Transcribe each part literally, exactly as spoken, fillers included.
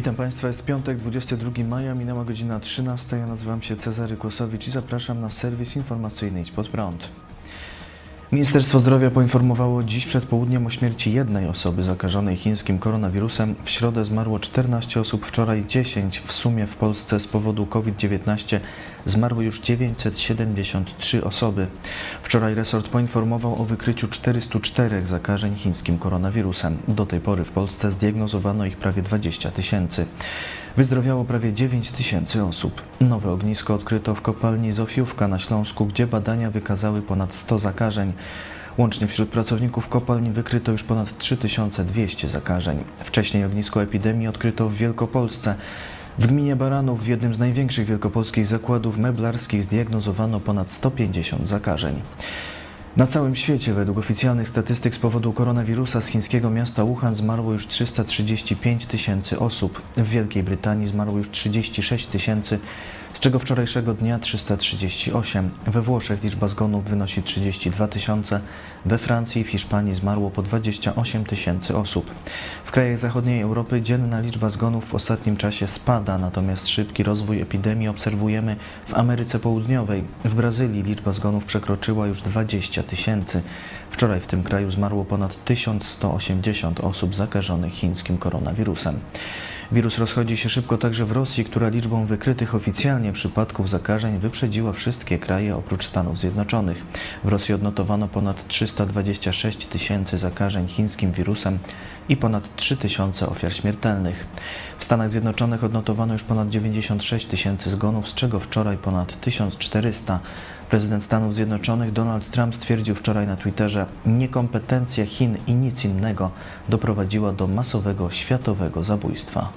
Witam Państwa, jest piątek, dwudziestego drugiego maja, minęła godzina trzynasta. Ja nazywam się Cezary Kłosowicz i zapraszam na serwis informacyjny Idź Pod Prąd. Ministerstwo Zdrowia poinformowało dziś przed południem o śmierci jednej osoby zakażonej chińskim koronawirusem. W środę zmarło czternaście osób, wczoraj dziesięć. W sumie w Polsce z powodu COVID dziewiętnaście zmarły już dziewięćset siedemdziesiąt trzy osoby. Wczoraj resort poinformował o wykryciu czterystu czterech zakażeń chińskim koronawirusem. Do tej pory w Polsce zdiagnozowano ich prawie dwadzieścia tysięcy. Wyzdrowiało prawie dziewięć tysięcy osób. Nowe ognisko odkryto w kopalni Zofiówka na Śląsku, gdzie badania wykazały ponad sto zakażeń. Łącznie wśród pracowników kopalni wykryto już ponad trzy tysiące dwieście zakażeń. Wcześniej ognisko epidemii odkryto w Wielkopolsce. W gminie Baranów, w jednym z największych wielkopolskich zakładów meblarskich, zdiagnozowano ponad sto pięćdziesiąt zakażeń. Na całym świecie, według oficjalnych statystyk, z powodu koronawirusa z chińskiego miasta Wuhan zmarło już trzysta trzydzieści pięć tysięcy osób. W Wielkiej Brytanii zmarło już trzydzieści sześć tysięcy, z czego wczorajszego dnia trzysta trzydzieści osiem. We Włoszech liczba zgonów wynosi trzydzieści dwa tysiące. We Francji i w Hiszpanii zmarło po dwadzieścia osiem tysięcy osób. W krajach zachodniej Europy dzienna liczba zgonów w ostatnim czasie spada, natomiast szybki rozwój epidemii obserwujemy w Ameryce Południowej. W Brazylii liczba zgonów przekroczyła już dwadzieścia tysięcy. Wczoraj w tym kraju zmarło ponad tysiąc sto osiemdziesiąt osób zakażonych chińskim koronawirusem. Wirus rozchodzi się szybko także w Rosji, która liczbą wykrytych oficjalnie przypadków zakażeń wyprzedziła wszystkie kraje oprócz Stanów Zjednoczonych. W Rosji odnotowano ponad trzysta dwadzieścia sześć tysięcy zakażeń chińskim wirusem i ponad trzy tysiące ofiar śmiertelnych. W Stanach Zjednoczonych odnotowano już ponad dziewięćdziesiąt sześć tysięcy zgonów, z czego wczoraj ponad tysiąc czterysta. Prezydent Stanów Zjednoczonych Donald Trump stwierdził wczoraj na Twitterze: niekompetencja Chin i nic innego doprowadziła do masowego światowego zabójstwa.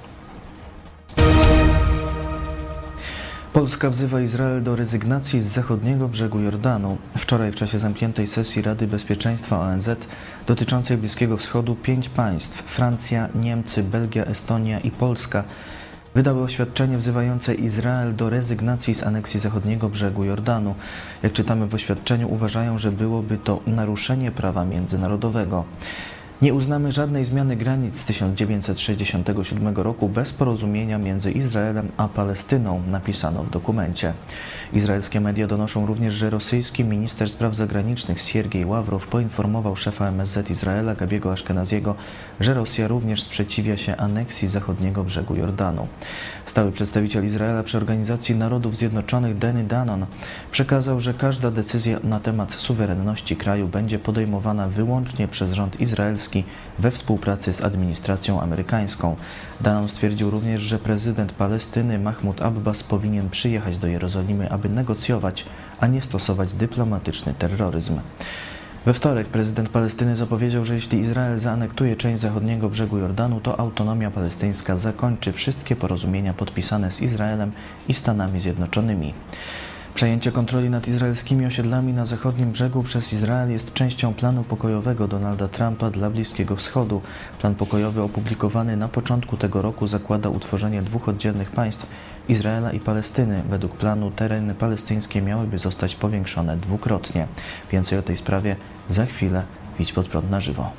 Polska wzywa Izrael do rezygnacji z zachodniego brzegu Jordanu. Wczoraj w czasie zamkniętej sesji Rady Bezpieczeństwa O N Z dotyczącej Bliskiego Wschodu pięć państw – Francja, Niemcy, Belgia, Estonia i Polska – wydały oświadczenie wzywające Izrael do rezygnacji z aneksji zachodniego brzegu Jordanu. Jak czytamy w oświadczeniu, uważają, że byłoby to naruszenie prawa międzynarodowego. Nie uznamy żadnej zmiany granic z tysiąc dziewięćset sześćdziesiątego siódmego roku bez porozumienia między Izraelem a Palestyną, napisano w dokumencie. Izraelskie media donoszą również, że rosyjski minister spraw zagranicznych Siergiej Ławrow poinformował szefa M S Z Izraela Gabiego Aszkenaziego, że Rosja również sprzeciwia się aneksji zachodniego brzegu Jordanu. Stały przedstawiciel Izraela przy Organizacji Narodów Zjednoczonych Danny Danon przekazał, że każda decyzja na temat suwerenności kraju będzie podejmowana wyłącznie przez rząd izraelski we współpracy z administracją amerykańską. Danon stwierdził również, że prezydent Palestyny Mahmud Abbas powinien przyjechać do Jerozolimy, aby negocjować, a nie stosować dyplomatyczny terroryzm. We wtorek prezydent Palestyny zapowiedział, że jeśli Izrael zaanektuje część zachodniego brzegu Jordanu, to autonomia palestyńska zakończy wszystkie porozumienia podpisane z Izraelem i Stanami Zjednoczonymi. Przejęcie kontroli nad izraelskimi osiedlami na zachodnim brzegu przez Izrael jest częścią planu pokojowego Donalda Trumpa dla Bliskiego Wschodu. Plan pokojowy opublikowany na początku tego roku zakłada utworzenie dwóch oddzielnych państw, Izraela i Palestyny. Według planu tereny palestyńskie miałyby zostać powiększone dwukrotnie. Więcej o tej sprawie za chwilę w Idź Pod Prąd na żywo.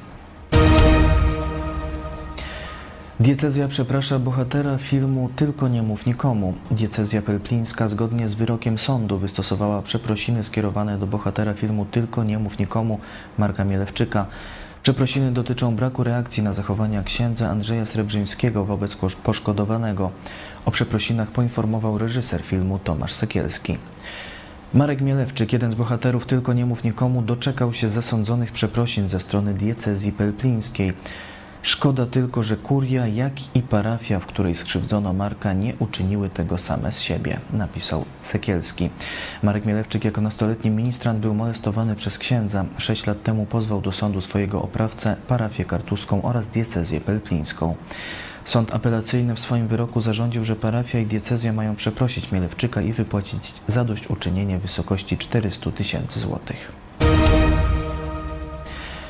Diecezja przeprasza bohatera filmu Tylko nie mów nikomu. Diecezja pelplińska zgodnie z wyrokiem sądu wystosowała przeprosiny skierowane do bohatera filmu Tylko nie mów nikomu Marka Mielewczyka. Przeprosiny dotyczą braku reakcji na zachowania księdza Andrzeja Srebrzyńskiego wobec poszkodowanego. O przeprosinach poinformował reżyser filmu Tomasz Sekielski. Marek Mielewczyk, jeden z bohaterów Tylko nie mów nikomu, doczekał się zasądzonych przeprosin ze strony diecezji pelplińskiej. Szkoda tylko, że kuria, jak i parafia, w której skrzywdzono Marka, nie uczyniły tego same z siebie, napisał Sekielski. Marek Mielewczyk jako nastoletni ministrant był molestowany przez księdza. Sześć lat temu pozwał do sądu swojego oprawcę, parafię kartuską oraz diecezję pelplińską. Sąd apelacyjny w swoim wyroku zarządził, że parafia i diecezja mają przeprosić Mielewczyka i wypłacić zadośćuczynienie w wysokości czterystu tysięcy złotych.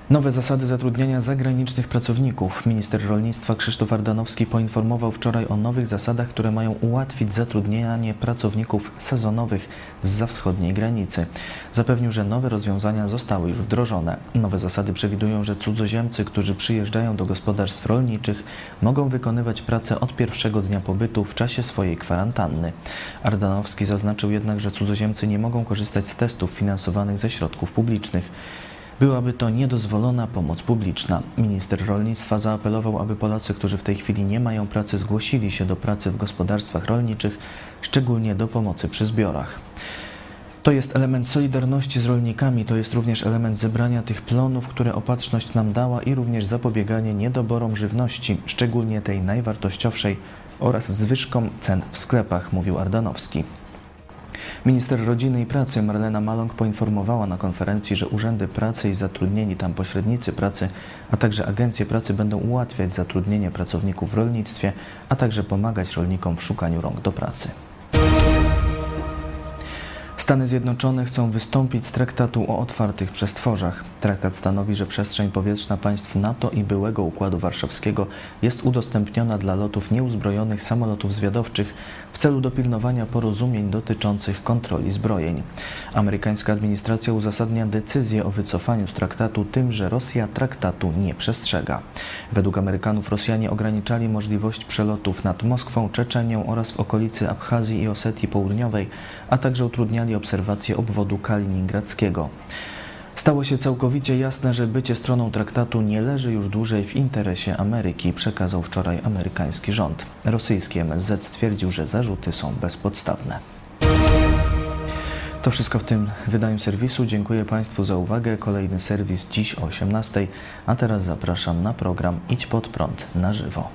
Nowe zasady zatrudniania zagranicznych pracowników. Minister rolnictwa Krzysztof Ardanowski poinformował wczoraj o nowych zasadach, które mają ułatwić zatrudnianie pracowników sezonowych zza wschodniej granicy. Zapewnił, że nowe rozwiązania zostały już wdrożone. Nowe zasady przewidują, że cudzoziemcy, którzy przyjeżdżają do gospodarstw rolniczych, mogą wykonywać pracę od pierwszego dnia pobytu w czasie swojej kwarantanny. Ardanowski zaznaczył jednak, że cudzoziemcy nie mogą korzystać z testów finansowanych ze środków publicznych. Byłaby to niedozwolona pomoc publiczna. Minister rolnictwa zaapelował, aby Polacy, którzy w tej chwili nie mają pracy, zgłosili się do pracy w gospodarstwach rolniczych, szczególnie do pomocy przy zbiorach. To jest element solidarności z rolnikami, to jest również element zebrania tych plonów, które opatrzność nam dała i również zapobieganie niedoborom żywności, szczególnie tej najwartościowszej oraz zwyżkom cen w sklepach, mówił Ardanowski. Minister Rodziny i Pracy Marlena Maląg poinformowała na konferencji, że urzędy pracy i zatrudnieni tam pośrednicy pracy, a także agencje pracy będą ułatwiać zatrudnienie pracowników w rolnictwie, a także pomagać rolnikom w szukaniu rąk do pracy. Stany Zjednoczone chcą wystąpić z traktatu o otwartych przestworzach. Traktat stanowi, że przestrzeń powietrzna państw NATO i byłego Układu Warszawskiego jest udostępniona dla lotów nieuzbrojonych samolotów zwiadowczych w celu dopilnowania porozumień dotyczących kontroli zbrojeń. Amerykańska administracja uzasadnia decyzję o wycofaniu z traktatu tym, że Rosja traktatu nie przestrzega. Według Amerykanów Rosjanie ograniczali możliwość przelotów nad Moskwą, Czeczenią oraz w okolicy Abchazji i Osetii Południowej, a także utrudniali obserwację obwodu kaliningradzkiego. Stało się całkowicie jasne, że bycie stroną traktatu nie leży już dłużej w interesie Ameryki, przekazał wczoraj amerykański rząd. Rosyjski M S Z stwierdził, że zarzuty są bezpodstawne. To wszystko w tym wydaniu serwisu. Dziękuję Państwu za uwagę. Kolejny serwis dziś o osiemnastej, a teraz zapraszam na program Idź Pod Prąd na żywo.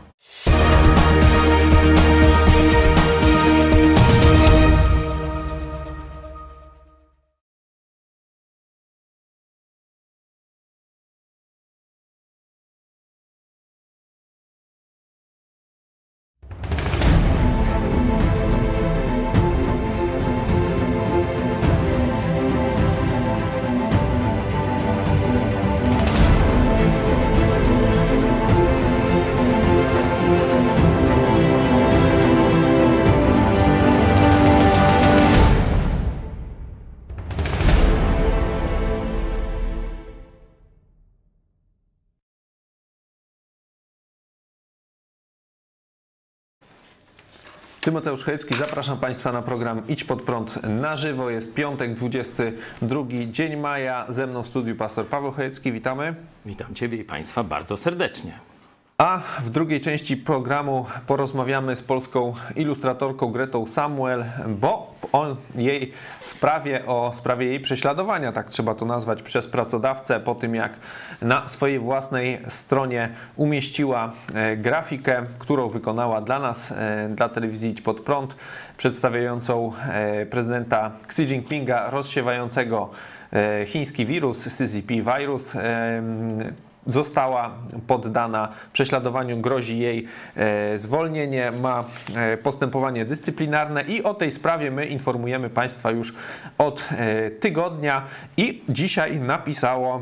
Tymoteusz Chojecki, zapraszam Państwa na program Idź Pod Prąd na żywo. Jest piątek, dwudziesty drugi dzień maja. Ze mną w studiu pastor Paweł Chojecki. Witamy. Witam Ciebie i Państwa bardzo serdecznie. A w drugiej części programu porozmawiamy z polską ilustratorką Gretą Samuel, bo o jej sprawie, o sprawie jej prześladowania, tak trzeba to nazwać, przez pracodawcę, po tym jak na swojej własnej stronie umieściła grafikę, którą wykonała dla nas, dla telewizji Idź Pod Prąd, przedstawiającą prezydenta Xi Jinpinga rozsiewającego chiński wirus, C Z P wirus. Została poddana prześladowaniu, grozi jej e, zwolnienie, ma e, postępowanie dyscyplinarne i o tej sprawie my informujemy Państwa już od e, tygodnia i dzisiaj napisało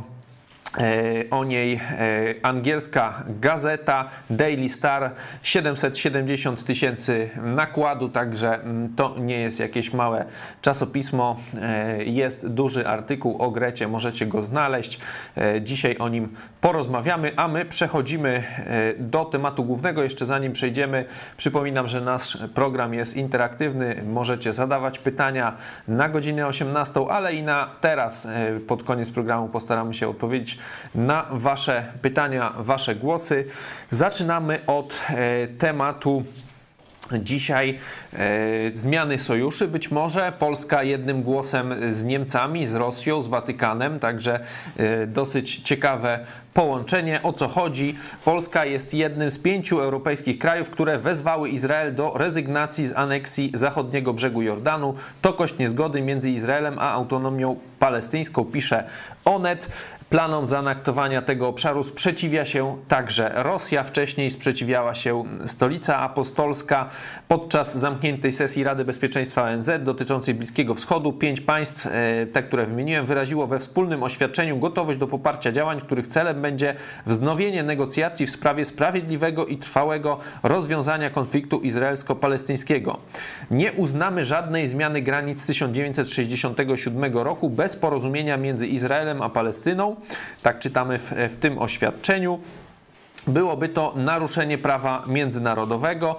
o niej angielska gazeta Daily Star, siedemset siedemdziesiąt tysięcy nakładu, także to nie jest jakieś małe czasopismo, jest duży artykuł o Grecie, możecie go znaleźć, dzisiaj o nim porozmawiamy, a my przechodzimy do tematu głównego. Jeszcze zanim przejdziemy, przypominam, że nasz program jest interaktywny, możecie zadawać pytania na godzinę osiemnastą, ale i na teraz, pod koniec programu postaramy się odpowiedzieć na Wasze pytania, Wasze głosy. Zaczynamy od e, tematu dzisiaj e, zmiany sojuszy. Być może Polska jednym głosem z Niemcami, z Rosją, z Watykanem, także e, dosyć ciekawe połączenie. O co chodzi? Polska jest jednym z pięciu europejskich krajów, które wezwały Izrael do rezygnacji z aneksji zachodniego brzegu Jordanu. To kość niezgody między Izraelem a autonomią palestyńską, pisze Onet. Planom zaanektowania tego obszaru sprzeciwia się także Rosja. Wcześniej sprzeciwiała się Stolica Apostolska. Podczas zamkniętej sesji Rady Bezpieczeństwa O N Z dotyczącej Bliskiego Wschodu pięć państw, te, które wymieniłem, wyraziło we wspólnym oświadczeniu gotowość do poparcia działań, których celem będzie wznowienie negocjacji w sprawie sprawiedliwego i trwałego rozwiązania konfliktu izraelsko-palestyńskiego. Nie uznamy żadnej zmiany granic z tysiąc dziewięćset sześćdziesiątego siódmego roku bez porozumienia między Izraelem a Palestyną. Tak czytamy w, w tym oświadczeniu. Byłoby to naruszenie prawa międzynarodowego.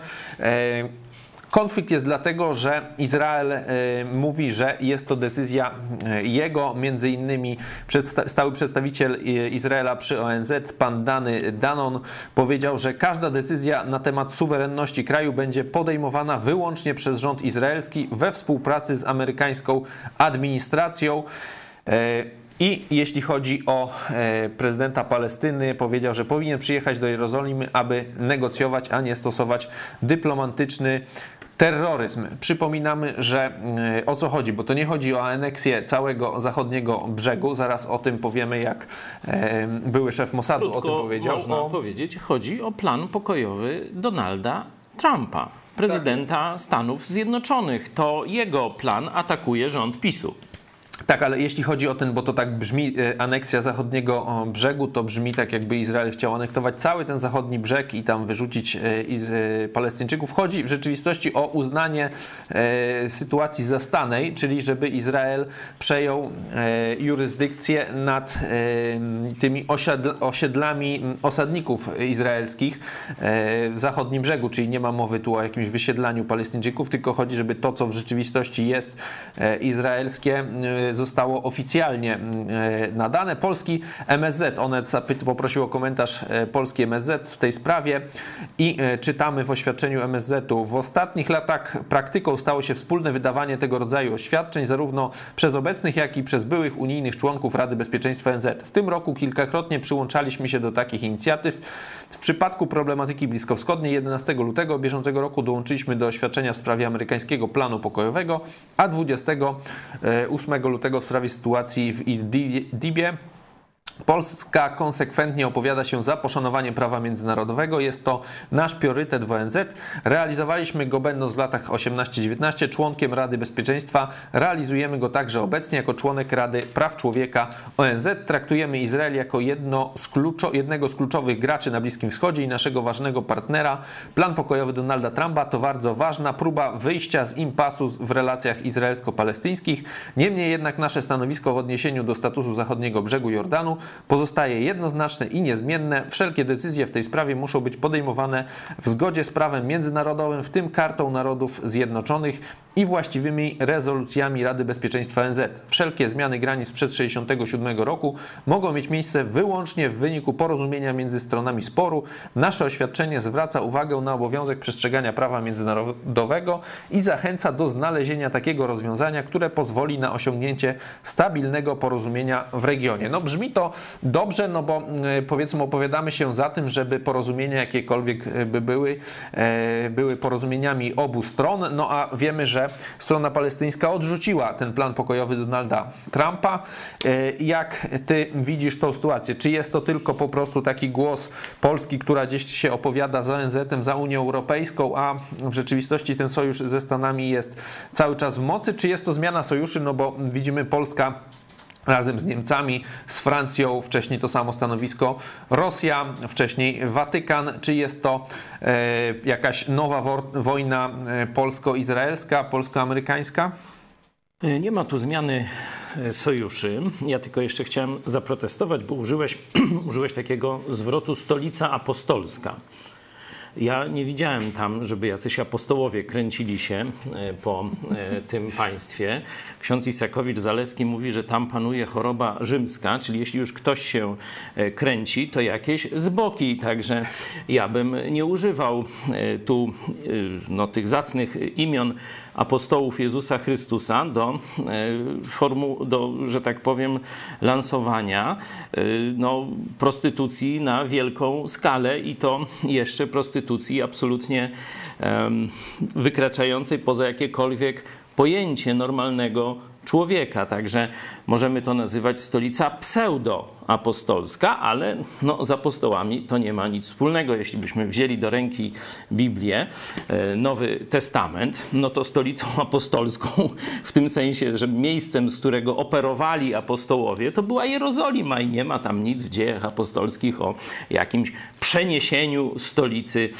Konflikt jest dlatego, że Izrael y, mówi, że jest to decyzja jego, między innymi przedsta- stały przedstawiciel Izraela przy O N Z, pan Dany Danon, powiedział, że każda decyzja na temat suwerenności kraju będzie podejmowana wyłącznie przez rząd izraelski we współpracy z amerykańską administracją. Y, I jeśli chodzi o e, prezydenta Palestyny, powiedział, że powinien przyjechać do Jerozolimy, aby negocjować, a nie stosować dyplomatyczny terroryzm. Przypominamy, że e, o co chodzi, bo to nie chodzi o aneksję całego zachodniego brzegu. Zaraz o tym powiemy, jak e, były szef Mossadu Krótko o tym powiedział. Można o... powiedzieć, chodzi o plan pokojowy Donalda Trumpa, prezydenta tak Stanów Zjednoczonych. To jego plan atakuje rząd PiSu. Tak, ale jeśli chodzi o ten, bo to tak brzmi, aneksja zachodniego brzegu, to brzmi tak, jakby Izrael chciał anektować cały ten zachodni brzeg i tam wyrzucić iz, Palestyńczyków. Chodzi w rzeczywistości o uznanie e, sytuacji zastanej, czyli żeby Izrael przejął e, jurysdykcję nad e, tymi osiadl, osiedlami osadników izraelskich e, w zachodnim brzegu, czyli nie ma mowy tu o jakimś wysiedlaniu Palestyńczyków, tylko chodzi, żeby to, co w rzeczywistości jest e, izraelskie, e, zostało oficjalnie nadane. Polski M S Z, Onet poprosił o komentarz polski M S Z w tej sprawie i czytamy w oświadczeniu M S Z-u: w ostatnich latach praktyką stało się wspólne wydawanie tego rodzaju oświadczeń zarówno przez obecnych, jak i przez byłych unijnych członków Rady Bezpieczeństwa O N Z. W tym roku kilkakrotnie przyłączaliśmy się do takich inicjatyw. W przypadku problematyki bliskowschodniej jedenastego lutego bieżącego roku dołączyliśmy do oświadczenia w sprawie amerykańskiego planu pokojowego, a dwudziestego ósmego lutego w sprawie sytuacji w Idlibie. Polska konsekwentnie opowiada się za poszanowaniem prawa międzynarodowego. Jest to nasz priorytet w O N Z. Realizowaliśmy go będąc w latach osiemnaście dziewiętnaście członkiem Rady Bezpieczeństwa. Realizujemy go także obecnie jako członek Rady Praw Człowieka O N Z. Traktujemy Izrael jako jedno z kluczo, jednego z kluczowych graczy na Bliskim Wschodzie i naszego ważnego partnera. Plan pokojowy Donalda Trumpa to bardzo ważna próba wyjścia z impasu w relacjach izraelsko-palestyńskich. Niemniej jednak nasze stanowisko w odniesieniu do statusu zachodniego brzegu Jordanu pozostaje jednoznaczne i niezmienne. Wszelkie decyzje w tej sprawie muszą być podejmowane w zgodzie z prawem międzynarodowym, w tym Kartą Narodów Zjednoczonych i właściwymi rezolucjami Rady Bezpieczeństwa O N Z. Wszelkie zmiany granic sprzed tysiąc dziewięćset sześćdziesiątego siódmego roku mogą mieć miejsce wyłącznie w wyniku porozumienia między stronami sporu. Nasze oświadczenie zwraca uwagę na obowiązek przestrzegania prawa międzynarodowego i zachęca do znalezienia takiego rozwiązania, które pozwoli na osiągnięcie stabilnego porozumienia w regionie. No brzmi to dobrze, no bo powiedzmy opowiadamy się za tym, żeby porozumienia jakiekolwiek by były, były porozumieniami obu stron, no a wiemy, że strona palestyńska odrzuciła ten plan pokojowy Donalda Trumpa. Jak ty widzisz tą sytuację? Czy jest to tylko po prostu taki głos Polski, która gdzieś się opowiada za O N Z-em, za Unią Europejską, a w rzeczywistości ten sojusz ze Stanami jest cały czas w mocy? Czy jest to zmiana sojuszy? No bo widzimy, Polska razem z Niemcami, z Francją, wcześniej to samo stanowisko Rosja, wcześniej Watykan. Czy jest to e, jakaś nowa wo- wojna polsko-izraelska, polsko-amerykańska? Nie ma tu zmiany sojuszy. Ja tylko jeszcze chciałem zaprotestować, bo użyłeś, użyłeś takiego zwrotu stolica apostolska. Ja nie widziałem tam, żeby jacyś apostołowie kręcili się po tym państwie. Ksiądz Isakowicz-Zaleski mówi, że tam panuje choroba rzymska, czyli jeśli już ktoś się kręci, to jakieś zboki. Także ja bym nie używał tu no, tych zacnych imion apostołów Jezusa Chrystusa do, formu, do, że tak powiem, lansowania no, prostytucji na wielką skalę i to jeszcze prostytucji absolutnie um, wykraczającej poza jakiekolwiek pojęcie normalnego człowieka. Także możemy to nazywać stolica pseudoapostolska, ale no, z apostołami to nie ma nic wspólnego. Jeśli byśmy wzięli do ręki Biblię, Nowy Testament, no to stolicą apostolską w tym sensie, że miejscem, z którego operowali apostołowie, to była Jerozolima i nie ma tam nic w dziejach apostolskich o jakimś przeniesieniu stolicy,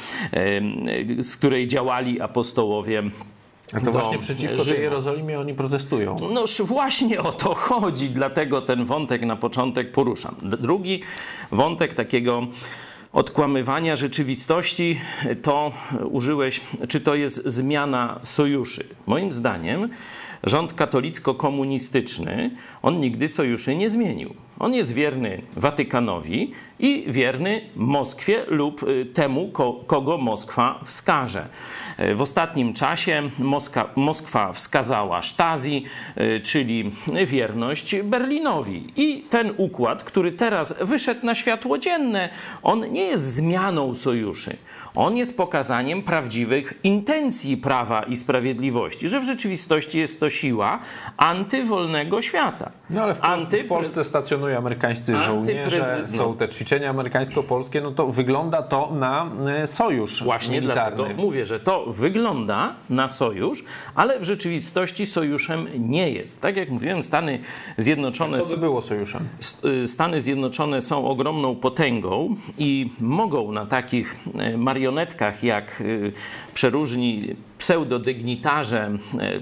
z której działali apostołowie. A to właśnie przeciwko tej Jerozolimie oni protestują. Noż właśnie o to chodzi, dlatego ten wątek na początek poruszam. Drugi wątek takiego odkłamywania rzeczywistości, to użyłeś, czy to jest zmiana sojuszy. Moim zdaniem rząd katolicko-komunistyczny, on nigdy sojuszy nie zmienił. On jest wierny Watykanowi i wierny Moskwie lub temu, kogo Moskwa wskaże. W ostatnim czasie Moskwa, Moskwa wskazała Stasi, czyli wierność Berlinowi. I ten układ, który teraz wyszedł na światło dzienne, on nie jest zmianą sojuszy. On jest pokazaniem prawdziwych intencji Prawa i Sprawiedliwości, że w rzeczywistości jest to siła antywolnego świata. No ale w, Pol- Anty... w Polsce stacjonują amerykańscy żołnierze, są te ćwiczenia amerykańsko-polskie, no to wygląda to na sojusz Właśnie militarny. Dlatego mówię, że to wygląda na sojusz, ale w rzeczywistości sojuszem nie jest. Tak jak mówiłem, Stany Zjednoczone... Co by było sojuszem? Stany Zjednoczone są ogromną potęgą i mogą na takich marionetkach jak przeróżni pseudodygnitarze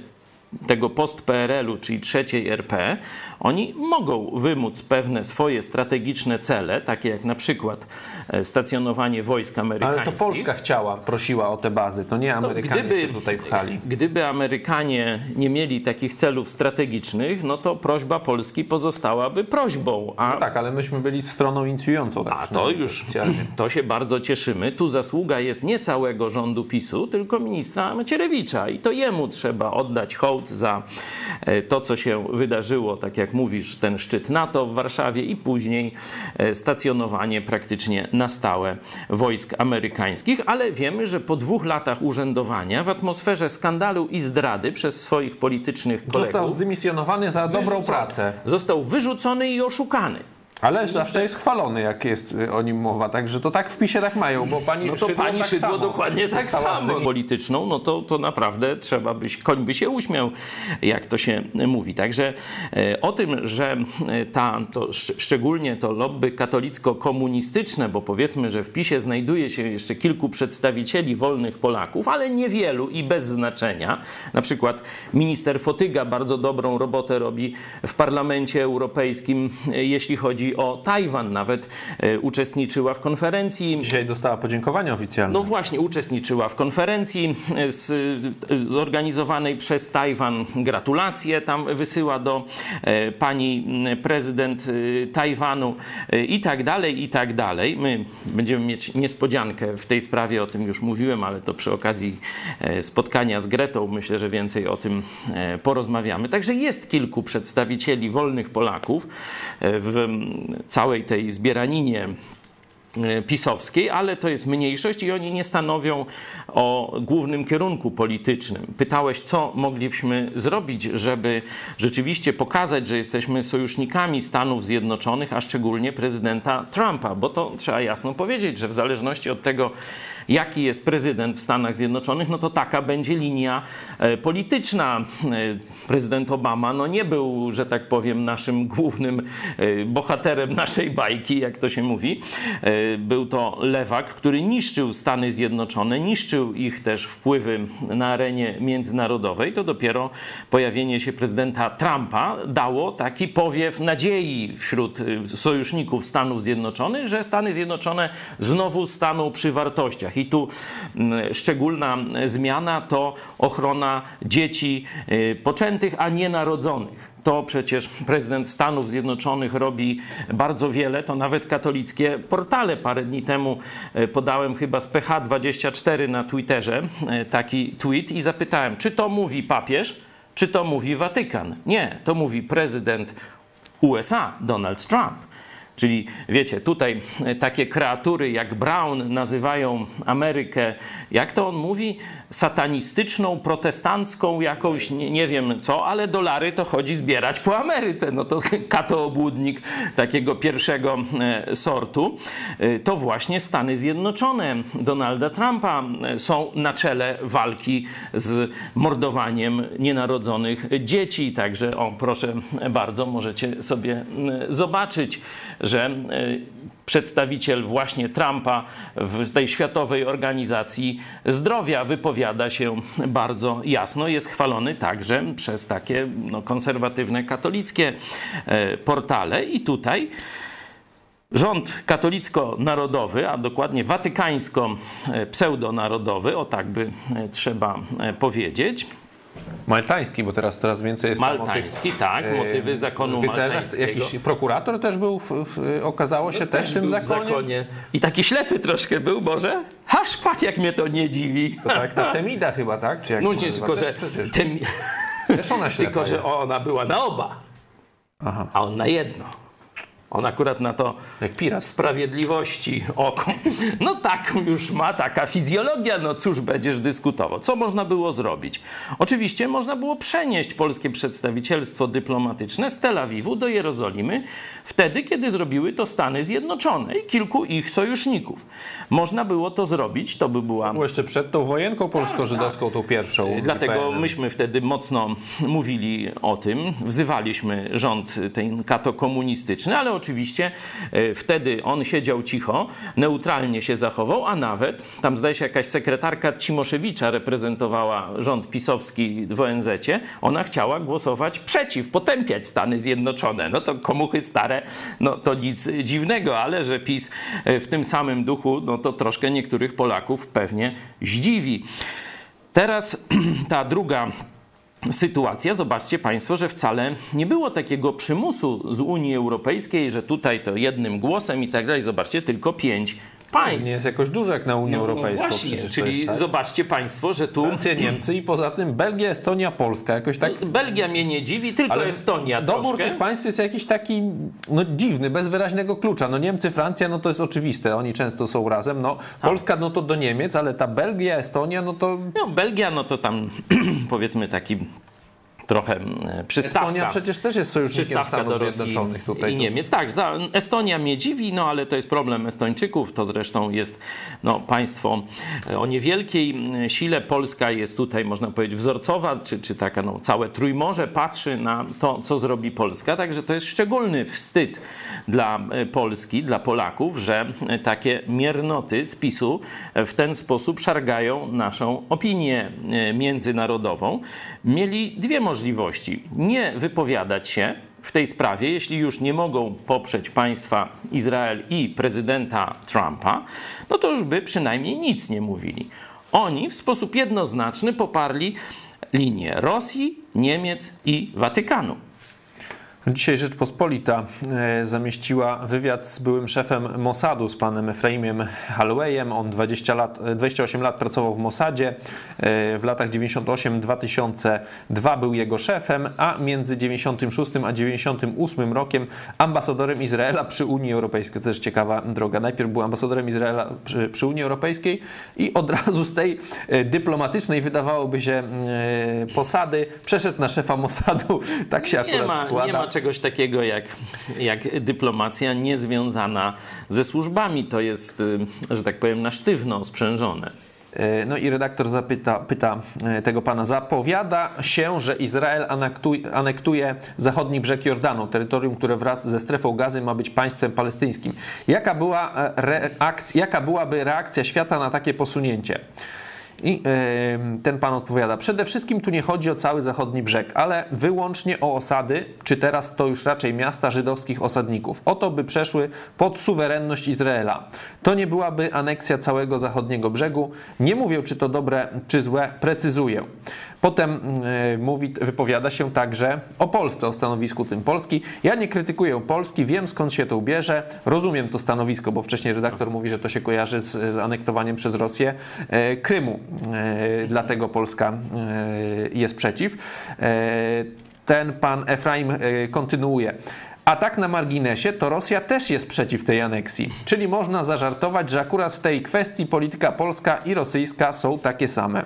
tego post-P R L-u, czyli trzeciej R P, oni mogą wymóc pewne swoje strategiczne cele, takie jak na przykład stacjonowanie wojsk amerykańskich. Ale to Polska chciała, prosiła o te bazy, to nie Amerykanie no, gdyby, się tutaj pchali. Gdyby Amerykanie nie mieli takich celów strategicznych, no to prośba Polski pozostałaby prośbą. A, no tak, ale myśmy byli stroną inicjującą. Tak a to już, to się bardzo cieszymy. Tu zasługa jest nie całego rządu PiSu, tylko ministra Macierewicza i to jemu trzeba oddać hołd za to, co się wydarzyło, tak jak mówisz, ten szczyt NATO w Warszawie i później stacjonowanie praktycznie na stałe wojsk amerykańskich, ale wiemy, że po dwóch latach urzędowania w atmosferze skandalu i zdrady przez swoich politycznych kolegów został zdymisjonowany za dobrą wyrzucony. pracę. Został wyrzucony i oszukany. Ale zawsze jest chwalony, jak jest o nim mowa, także to tak w PiSie tak mają, bo pani No to Szydło pani tak Szydło samo dokładnie tak samo. Polityczną, no to, to naprawdę trzeba byś, koń by się uśmiał, jak to się mówi. Także e, o tym, że ta, to sz, szczególnie to lobby katolicko-komunistyczne, bo powiedzmy, że w PiSie znajduje się jeszcze kilku przedstawicieli wolnych Polaków, ale niewielu i bez znaczenia. Na przykład minister Fotyga bardzo dobrą robotę robi w Parlamencie Europejskim, jeśli chodzi o Tajwan, nawet e, uczestniczyła w konferencji. Dzisiaj dostała podziękowania oficjalne. No właśnie, uczestniczyła w konferencji z, zorganizowanej przez Tajwan. Gratulacje tam wysyła do e, pani prezydent e, Tajwanu e, i tak dalej, i tak dalej. My będziemy mieć niespodziankę w tej sprawie, o tym już mówiłem, ale to przy okazji e, spotkania z Gretą myślę, że więcej o tym e, porozmawiamy. Także jest kilku przedstawicieli wolnych Polaków e, w całej tej zbieraninie pisowskiej, ale to jest mniejszość i oni nie stanowią o głównym kierunku politycznym. Pytałeś, co moglibyśmy zrobić, żeby rzeczywiście pokazać, że jesteśmy sojusznikami Stanów Zjednoczonych, a szczególnie prezydenta Trumpa, bo to trzeba jasno powiedzieć, że w zależności od tego, jaki jest prezydent w Stanach Zjednoczonych, no to taka będzie linia polityczna. Prezydent Obama no nie był, że tak powiem, naszym głównym bohaterem naszej bajki, jak to się mówi. Był to lewak, który niszczył Stany Zjednoczone, niszczył ich też wpływy na arenie międzynarodowej. To dopiero pojawienie się prezydenta Trumpa dało taki powiew nadziei wśród sojuszników Stanów Zjednoczonych, że Stany Zjednoczone znowu staną przy wartościach. I tu szczególna zmiana to ochrona dzieci poczętych, a nienarodzonych. To przecież prezydent Stanów Zjednoczonych robi bardzo wiele, to nawet katolickie portale. Parę dni temu podałem chyba z P H dwadzieścia cztery na Twitterze taki tweet i zapytałem, czy to mówi papież, czy to mówi Watykan. Nie, to mówi prezydent U S A, Donald Trump. Czyli wiecie, tutaj takie kreatury jak Brown nazywają Amerykę, jak to on mówi, satanistyczną, protestancką jakąś, nie, nie wiem co, ale dolary to chodzi zbierać po Ameryce. No to katoobłudnik takiego pierwszego sortu. To właśnie Stany Zjednoczone Donalda Trumpa są na czele walki z mordowaniem nienarodzonych dzieci. Także o, proszę bardzo, możecie sobie zobaczyć, że przedstawiciel właśnie Trumpa w tej Światowej Organizacji Zdrowia wypowiada się bardzo jasno. Jest chwalony także przez takie no, konserwatywne katolickie portale. I tutaj rząd katolicko-narodowy, a dokładnie watykańsko-pseudonarodowy, o tak by trzeba powiedzieć. Maltański, bo teraz coraz więcej jest Maltański, tych, tak, motywy zakonu maltańskiego. Jakiś prokurator też był, w, w, okazało się, no, też w tym zakonie. w zakonie. I taki ślepy troszkę był, może? Aż patrz, jak mnie to nie dziwi. To tak, ta Temida chyba, tak? Czy jak no nie, tylko, że, przecież, tem... też ona tylko że ona była na oba, Aha. a on na jedno. On akurat na to jak pirat sprawiedliwości oko. No tak już ma, taka fizjologia, no cóż będziesz dyskutował. Co można było zrobić? Oczywiście można było przenieść polskie przedstawicielstwo dyplomatyczne z Tel Awiwu do Jerozolimy wtedy, kiedy zrobiły to Stany Zjednoczone i kilku ich sojuszników. Można było to zrobić, to by była... Było jeszcze przed tą wojenką polsko-żydowską, tą pierwszą. Dlatego myśmy wtedy mocno mówili o tym, wzywaliśmy rząd ten katokomunistyczny, ale oczywiście wtedy on siedział cicho, neutralnie się zachował, a nawet tam zdaje się jakaś sekretarka Cimoszewicza reprezentowała rząd pisowski w O N Z-cie. Ona chciała głosować przeciw, potępiać Stany Zjednoczone. No to komuchy stare, no to nic dziwnego, ale że PiS w tym samym duchu, no to troszkę niektórych Polaków pewnie zdziwi. Teraz ta druga sytuacja, zobaczcie Państwo, że wcale nie było takiego przymusu z Unii Europejskiej, że tutaj to jednym głosem i tak dalej. Zobaczcie, tylko pięć państw. Nie jest jakoś dużo jak na Unię no, Europejską. No właśnie, przecież czyli jest, tak? zobaczcie Państwo, że tu... Francja, Niemcy i poza tym Belgia, Estonia, Polska. Jakoś tak... Belgia mnie nie dziwi, tylko ale Estonia dobór troszkę. tych państw jest jakiś taki no, dziwny, bez wyraźnego klucza. No Niemcy, Francja, no to jest oczywiste. Oni często są razem. No, Polska, no to do Niemiec, ale ta Belgia, Estonia, no to... No, Belgia, no to tam powiedzmy taki... trochę przystawka. Estonia przecież też jest sojusznikiem Stanów Zjednoczonych tutaj. I Niemiec. Tak, Estonia mnie dziwi, no ale to jest problem Estończyków. To zresztą jest no, państwo o niewielkiej sile. Polska jest tutaj, można powiedzieć, wzorcowa, czy, czy taka no, całe Trójmorze patrzy na to, co zrobi Polska. Także to jest szczególny wstyd dla Polski, dla Polaków, że takie miernoty z PiSu w ten sposób szargają naszą opinię międzynarodową. Mieli dwie możliwości. możliwości nie wypowiadać się w tej sprawie, jeśli już nie mogą poprzeć państwa Izrael i prezydenta Trumpa, no to już by przynajmniej nic nie mówili. Oni w sposób jednoznaczny poparli linię Rosji, Niemiec i Watykanu. Dzisiaj Rzeczpospolita zamieściła wywiad z byłym szefem Mossadu, z panem Efraimem Hollowayem. On dwadzieścia lat, dwadzieścia osiem lat pracował w Mossadzie. W latach dziewięćdziesiątym ósmym do dwa tysiące drugiego był jego szefem, a między dziewięćdziesiątym szóstym a dziewięćdziesiątym ósmym rokiem ambasadorem Izraela przy Unii Europejskiej. To też ciekawa droga. Najpierw był ambasadorem Izraela przy, przy Unii Europejskiej i od razu z tej dyplomatycznej, wydawałoby się, posady przeszedł na szefa Mossadu. Tak się akurat nie ma, składa. Nie ma czegoś takiego jak, jak dyplomacja niezwiązana ze służbami. To jest, że tak powiem, na sztywno sprzężone. No i redaktor zapyta, pyta tego pana, zapowiada się, że Izrael anektuje, anektuje zachodni brzeg Jordanu, terytorium, które wraz ze strefą Gazy ma być państwem palestyńskim. Jaka była reakcja, jaka byłaby reakcja świata na takie posunięcie? I yy, ten pan odpowiada, przede wszystkim tu nie chodzi o cały zachodni brzeg, ale wyłącznie o osady, czy teraz to już raczej miasta żydowskich osadników. O to by przeszły pod suwerenność Izraela. To nie byłaby aneksja całego zachodniego brzegu. Nie mówię, czy to dobre, czy złe, precyzuję. Potem yy, mówi, wypowiada się także o Polsce, o stanowisku tym Polski. Ja nie krytykuję Polski, wiem skąd się to bierze, rozumiem to stanowisko, bo wcześniej redaktor mówi, że to się kojarzy z, z anektowaniem przez Rosję yy, Krymu. Dlatego Polska jest przeciw. Ten pan Efraim kontynuuje. A tak na marginesie, to Rosja też jest przeciw tej aneksji. Czyli można zażartować, że akurat w tej kwestii polityka polska i rosyjska są takie same.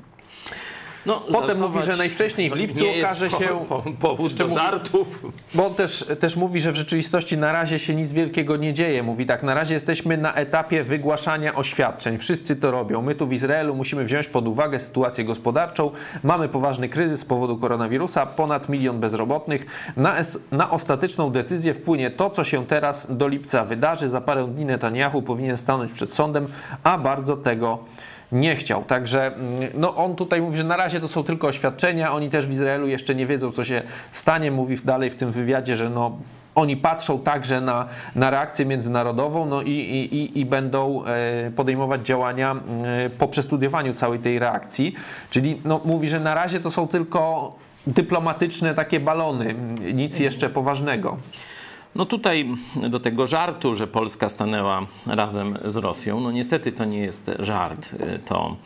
No, Potem mówi, że najwcześniej w lipcu okaże się... Po, po, powód do mówi, żartów. Bo on też, też mówi, że w rzeczywistości na razie się nic wielkiego nie dzieje. Mówi tak, na razie jesteśmy na etapie wygłaszania oświadczeń. Wszyscy to robią. My tu w Izraelu musimy wziąć pod uwagę sytuację gospodarczą. Mamy poważny kryzys z powodu koronawirusa, ponad milion bezrobotnych. Na, na ostateczną decyzję wpłynie to, co się teraz do lipca wydarzy. Za parę dni Netanyahu powinien stanąć przed sądem, a bardzo tego nie chciał. Także no, on tutaj mówi, że na razie to są tylko oświadczenia. Oni też w Izraelu jeszcze nie wiedzą, co się stanie. Mówi dalej w tym wywiadzie, że no, oni patrzą także na, na reakcję międzynarodową no i, i, i będą e, podejmować działania e, po przestudiowaniu całej tej reakcji. Czyli no, mówi, że na razie to są tylko dyplomatyczne takie balony. Nic jeszcze poważnego. No tutaj do tego żartu, że Polska stanęła razem z Rosją, no niestety to nie jest żart, to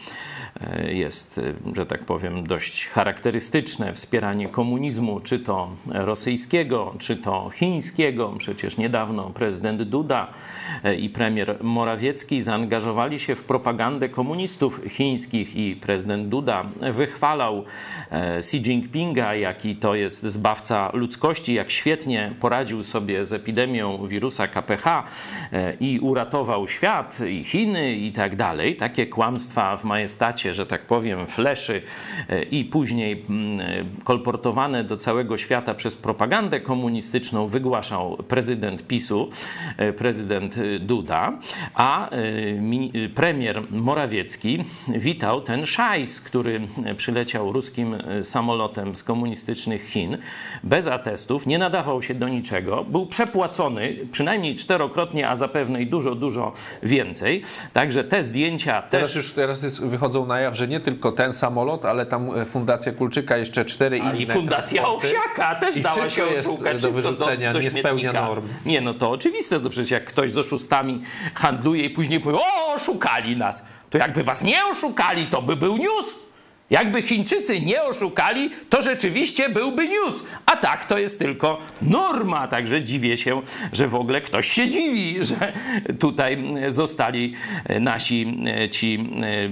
jest, że tak powiem, dość charakterystyczne wspieranie komunizmu, czy to rosyjskiego, czy to chińskiego. Przecież niedawno prezydent Duda i premier Morawiecki zaangażowali się w propagandę komunistów chińskich i prezydent Duda wychwalał Xi Jinpinga, jaki to jest zbawca ludzkości, jak świetnie poradził sobie z epidemią wirusa K P H i uratował świat i Chiny i tak dalej. Takie kłamstwa w majestacie, że tak powiem, fleszy i później kolportowane do całego świata przez propagandę komunistyczną wygłaszał prezydent PiSu, prezydent Duda, a premier Morawiecki witał ten szajs, który przyleciał ruskim samolotem z komunistycznych Chin bez atestów, nie nadawał się do niczego, był przepłacony przynajmniej czterokrotnie, a zapewne i dużo, dużo więcej. Także te zdjęcia Teraz też... już teraz jest, wychodzą na jaw, że nie tylko ten samolot, ale tam Fundacja Kulczyka jeszcze cztery inne. I Fundacja Owsiaka też I dała się jest oszukać. do wyrzucenia, do, do nie spełnia norm. Nie, no to oczywiste, to przecież jak ktoś z oszustami handluje i później powie, o, oszukali nas, to jakby was nie oszukali, to by był news. Jakby Chińczycy nie oszukali, to rzeczywiście byłby news. A tak to jest tylko norma. Także dziwię się, że w ogóle ktoś się dziwi, że tutaj zostali nasi ci,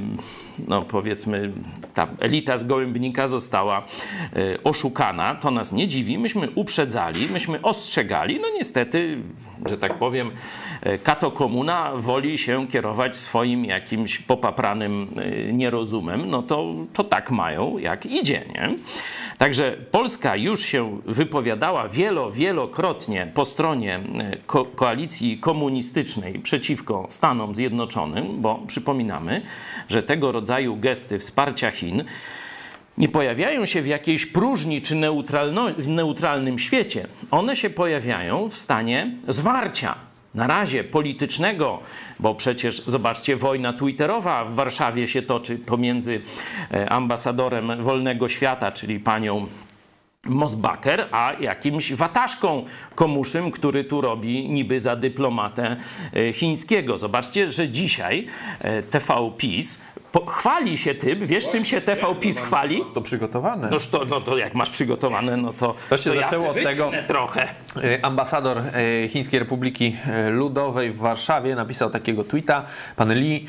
no powiedzmy, ta elita z Gołębnika została oszukana. To nas nie dziwi. Myśmy uprzedzali, myśmy ostrzegali. No niestety, że tak powiem, kato komuna woli się kierować swoim jakimś popapranym nierozumem. No to, to tak mają, jak idzie, nie? Także Polska już się wypowiadała wielo, wielokrotnie po stronie ko- koalicji komunistycznej przeciwko Stanom Zjednoczonym, bo przypominamy, że tego rodzaju gesty wsparcia Chin nie pojawiają się w jakiejś próżni czy neutralno- w neutralnym świecie. One się pojawiają w stanie zwarcia. Na razie politycznego, bo przecież zobaczcie, wojna twitterowa w Warszawie się toczy pomiędzy ambasadorem Wolnego Świata, czyli panią Mosbacher, a jakimś wataszką komuszym, który tu robi niby za dyplomatę chińskiego. Zobaczcie, że dzisiaj T V PiS chwali się tym, wiesz czym się T V PiS chwali? To przygotowane. No to, no to jak masz przygotowane, no to To się to zaczęło ja od tego, trochę. Ambasador Chińskiej Republiki Ludowej w Warszawie napisał takiego tweeta, pan Li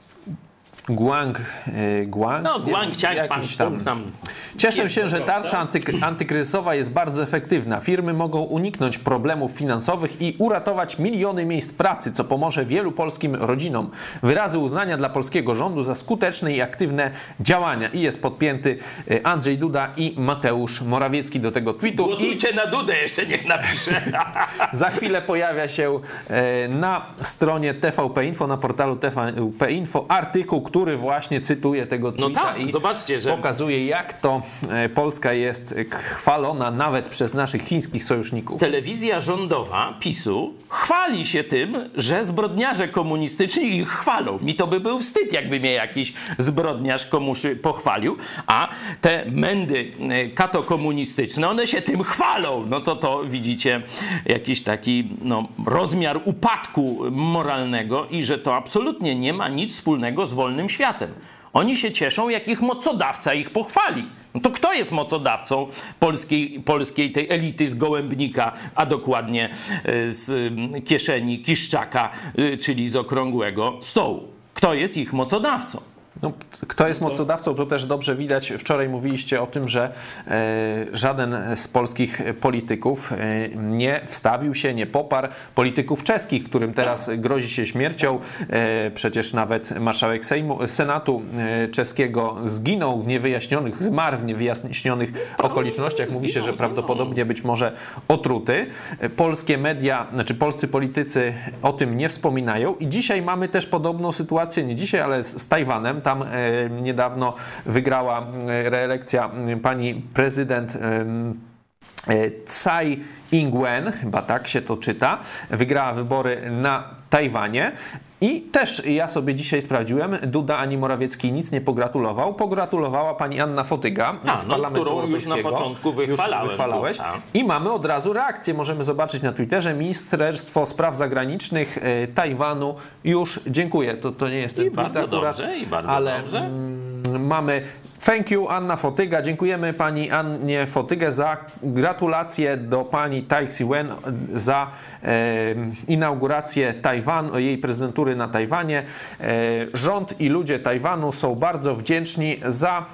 Guang, Guang? No, Guang Ciang, pan tam. tam. Cieszę się, że tarcza anty- antykryzysowa jest bardzo efektywna. Firmy mogą uniknąć problemów finansowych i uratować miliony miejsc pracy, co pomoże wielu polskim rodzinom. Wyrazy uznania dla polskiego rządu za skuteczne i aktywne działania. I jest podpięty Andrzej Duda i Mateusz Morawiecki do tego tweetu. Głosujcie I na Dudę, jeszcze niech napisze. Za chwilę pojawia się na stronie T V P Info, na portalu T V P Info artykuł, który właśnie cytuje tego tweeta no tak, i zobaczcie, że pokazuje, jak to Polska jest chwalona nawet przez naszych chińskich sojuszników. Telewizja rządowa PiSu chwali się tym, że zbrodniarze komunistyczni ich chwalą. Mi to by był wstyd, jakby mnie jakiś zbrodniarz komuszy pochwalił, a te mędy katokomunistyczne, one się tym chwalą. No to to widzicie jakiś taki no, rozmiar upadku moralnego i że to absolutnie nie ma nic wspólnego z wolnym światem. Oni się cieszą, jak ich mocodawca ich pochwali. No to kto jest mocodawcą polskiej, polskiej tej elity z Gołębnika, a dokładnie z kieszeni Kiszczaka, czyli z okrągłego stołu? Kto jest ich mocodawcą? No, kto jest mocodawcą, to też dobrze widać. Wczoraj mówiliście o tym, że e, żaden z polskich polityków e, nie wstawił się, nie poparł polityków czeskich, którym teraz grozi się śmiercią. E, przecież nawet marszałek Sejmu, Senatu e, czeskiego zginął w niewyjaśnionych, zmarł w niewyjaśnionych okolicznościach. Mówi się, że prawdopodobnie być może otruty. Polskie media, znaczy polscy politycy o tym nie wspominają i dzisiaj mamy też podobną sytuację, nie dzisiaj, ale z, z Tajwanem. Tam e, niedawno wygrała e, reelekcja e, pani prezydent e, Tsai Ing-wen, chyba tak się to czyta, wygrała wybory na Tajwanie. I też ja sobie dzisiaj sprawdziłem, Duda ani Morawiecki nic nie pogratulował. Pogratulowała pani Anna Fotyga A, z no, Parlamentu którą już na Europejskiego. początku wychwalałem. Już wychwalałeś. Tu, I mamy od razu reakcję. Możemy zobaczyć na Twitterze. Ministerstwo Spraw Zagranicznych e, Tajwanu już dziękuję. To, to nie jest ten I tweet bardzo akurat, dobrze, i bardzo ale dobrze. Mm, mamy thank you Anna Fotyga. Dziękujemy pani Annie Fotygę za gratulacje do pani Tai Ing-wen za e, inaugurację Tajwanu, jej prezydentury na Tajwanie. E, rząd i ludzie Tajwanu są bardzo wdzięczni za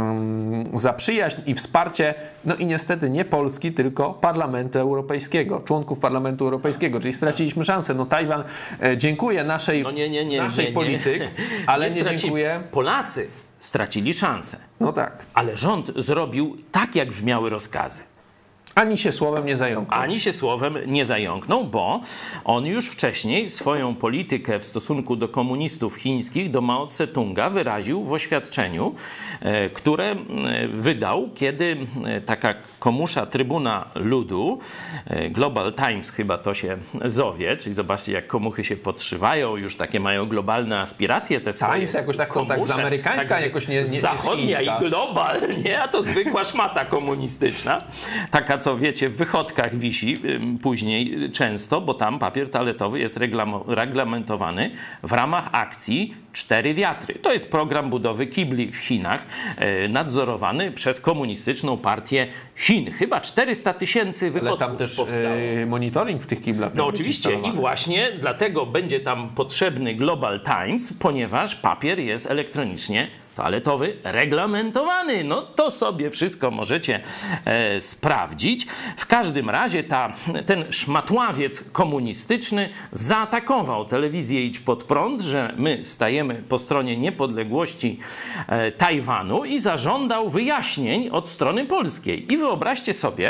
za przyjaźń i wsparcie, no i niestety nie Polski, tylko Parlamentu Europejskiego, członków Parlamentu Europejskiego, czyli straciliśmy szansę. No Tajwan e, dziękuję naszej, No nie, nie, nie, naszej nie, nie. polityk, ale nie, nie straci... dziękuję. Polacy stracili szansę, No tak. ale rząd zrobił tak, jak brzmiały rozkazy. Ani się słowem nie zająknął. Ani się słowem nie zająknął, bo on już wcześniej swoją politykę w stosunku do komunistów chińskich, do Mao Tse-tunga wyraził w oświadczeniu, e, które wydał, kiedy taka komusza Trybuna Ludu, e, Global Times chyba to się zowie, czyli zobaczcie, jak komuchy się podszywają, już takie mają globalne aspiracje te swoje. Times jakoś tak, komusze, tak z amerykańska, tak, jakoś nie, nie zachodnia nie i global, nie? A to zwykła szmata komunistyczna. Taka, co wiecie, w wychodkach wisi ym, później często, bo tam papier toaletowy jest reglamo- reglamentowany w ramach akcji Cztery Wiatry. To jest program budowy kibli w Chinach, yy, nadzorowany przez komunistyczną partię Chin. Chyba czterysta tysięcy wychodków Ale tam też powstało. e, monitoring w tych kiblach. No miał być oczywiście i instalowany. właśnie dlatego będzie tam potrzebny Global Times, ponieważ papier jest elektronicznie toaletowy reglamentowany. No to sobie wszystko możecie e, sprawdzić. W każdym razie ta, ten szmatławiec komunistyczny zaatakował telewizję Idź Pod Prąd, że my stajemy po stronie niepodległości e, Tajwanu i zażądał wyjaśnień od strony polskiej. I wyobraźcie sobie,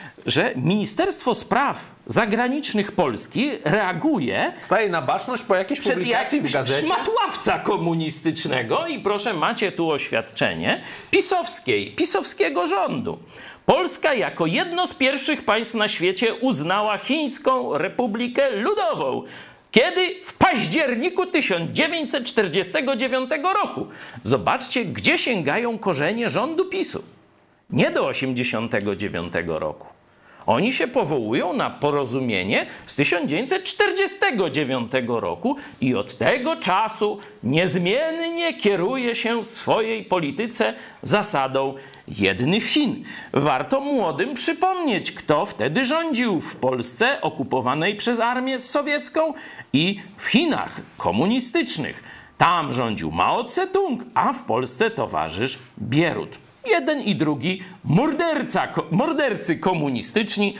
że Ministerstwo Spraw Zagranicznych Polski reaguje Staje na baczność po jakiejś przed publikacji w jakimś gazecie. szmatławca komunistycznego i proszę, macie tu oświadczenie pisowskiej, pisowskiego rządu. Polska jako jedno z pierwszych państw na świecie uznała Chińską Republikę Ludową. Kiedy? W październiku tysiąc dziewięćset czterdziestego dziewiątego roku. Zobaczcie, gdzie sięgają korzenie rządu PiSu. Nie do osiemdziesiątego dziewiątego roku. Oni się powołują na porozumienie z tysiąc dziewięćset czterdziestego dziewiątego roku i od tego czasu niezmiennie kieruje się w swojej polityce zasadą jednych Chin. Warto młodym przypomnieć, kto wtedy rządził w Polsce okupowanej przez armię sowiecką i w Chinach komunistycznych. Tam rządził Mao Tse-tung, a w Polsce towarzysz Bierut. Jeden i drugi morderca, mordercy komunistyczni.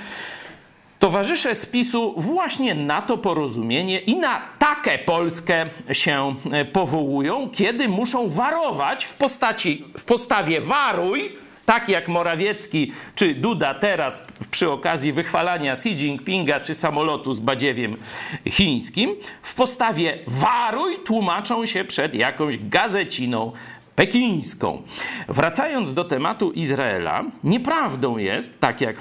Towarzysze z PiSu właśnie na to porozumienie i na taką Polskę się powołują, kiedy muszą warować w postaci, w postawie waruj, tak jak Morawiecki czy Duda teraz przy okazji wychwalania Xi Jinpinga czy samolotu z badziewiem chińskim, w postawie waruj tłumaczą się przed jakąś gazeciną pekińską. Wracając do tematu Izraela, nieprawdą jest, tak jak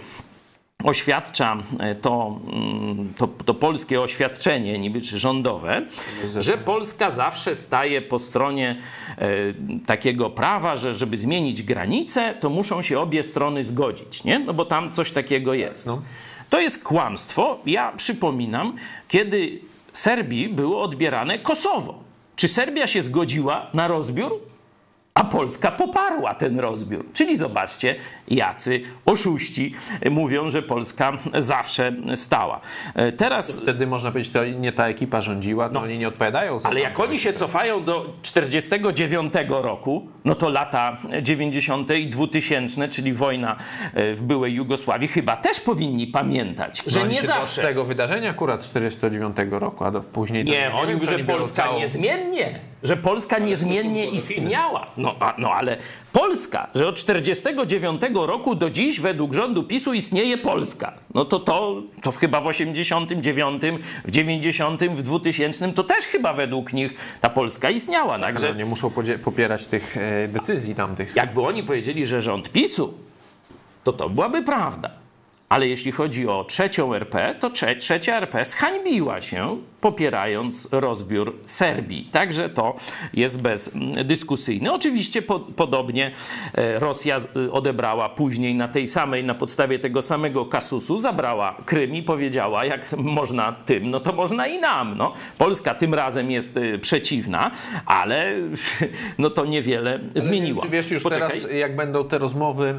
oświadcza to, to, to polskie oświadczenie, niby czy rządowe, że Polska zawsze staje po stronie e, takiego prawa, że żeby zmienić granice, to muszą się obie strony zgodzić, nie? No bo tam coś takiego jest. No. To jest kłamstwo. Ja przypominam, kiedy Serbii było odbierane Kosowo. Czy Serbia się zgodziła na rozbiór? a Polska poparła ten rozbiór. Czyli zobaczcie, jacy oszuści mówią, że Polska zawsze stała. Teraz... Wtedy można powiedzieć, to nie ta ekipa rządziła, to no, oni nie odpowiadają. Ale jak oni się cofają do czterdziestego dziewiątego roku, no to lata dziewięćdziesiąte i dwutysięczne, czyli wojna w byłej Jugosławii, chyba też powinni pamiętać, że no, nie się zawsze. Do tego wydarzenia akurat czterdziestego dziewiątego roku, a do później... Nie, nie oni mówią, że Polska całą... niezmiennie, że Polska ale niezmiennie istniała. No, a, no ale Polska, że od czterdziestego dziewiątego roku do dziś według rządu PiSu istnieje Polska. No to to, to chyba w osiemdziesiątym dziewiątym, w dziewięćdziesiątym, w dwutysięcznym to też chyba według nich ta Polska istniała. Także ale nie muszą popierać tych e, decyzji tamtych. Jakby oni powiedzieli, że rząd PiSu, to to byłaby prawda. Ale jeśli chodzi o trzecią R P, to trze trzecia R P zhańbiła się, popierając rozbiór Serbii. Także to jest bezdyskusyjne. Oczywiście po podobnie Rosja odebrała później na tej samej, na podstawie tego samego kasusu, zabrała Krym i powiedziała, jak można tym, no to można i nam. No. Polska tym razem jest przeciwna, ale no to niewiele zmieniło. Czy wiesz już Poczekaj. teraz, jak będą te rozmowy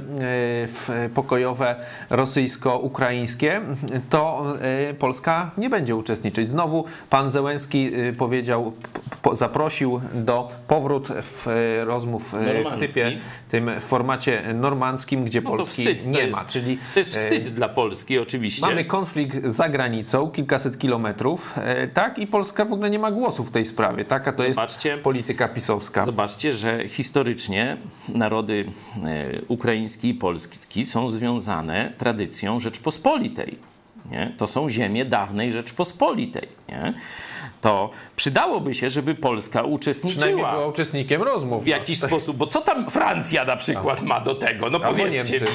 pokojowe rosyjsko-ukraińskie, to Polska nie będzie uczestniczyć. Znowu pan Zełenski powiedział, po, zaprosił do powrót w rozmów w typie, tym formacie normandzkim, gdzie no Polski wstyd, nie jest, ma. Czyli to jest wstyd e, dla Polski oczywiście. Mamy konflikt za granicą, kilkaset kilometrów, e, tak? I Polska w ogóle nie ma głosu w tej sprawie. Taka to zobaczcie, jest polityka pisowska. Zobaczcie, że historycznie narody e, ukraiński i polski są związane tradycją Rzeczpospolitej. Nie? To są ziemie dawnej Rzeczpospolitej. Nie? To przydałoby się, żeby Polska uczestniczyła. Przynajmniej była uczestnikiem rozmów. W jakiś no. sposób. Bo co tam Francja na przykład A. ma do tego? No Albo powiedzcie Niemcy. mi.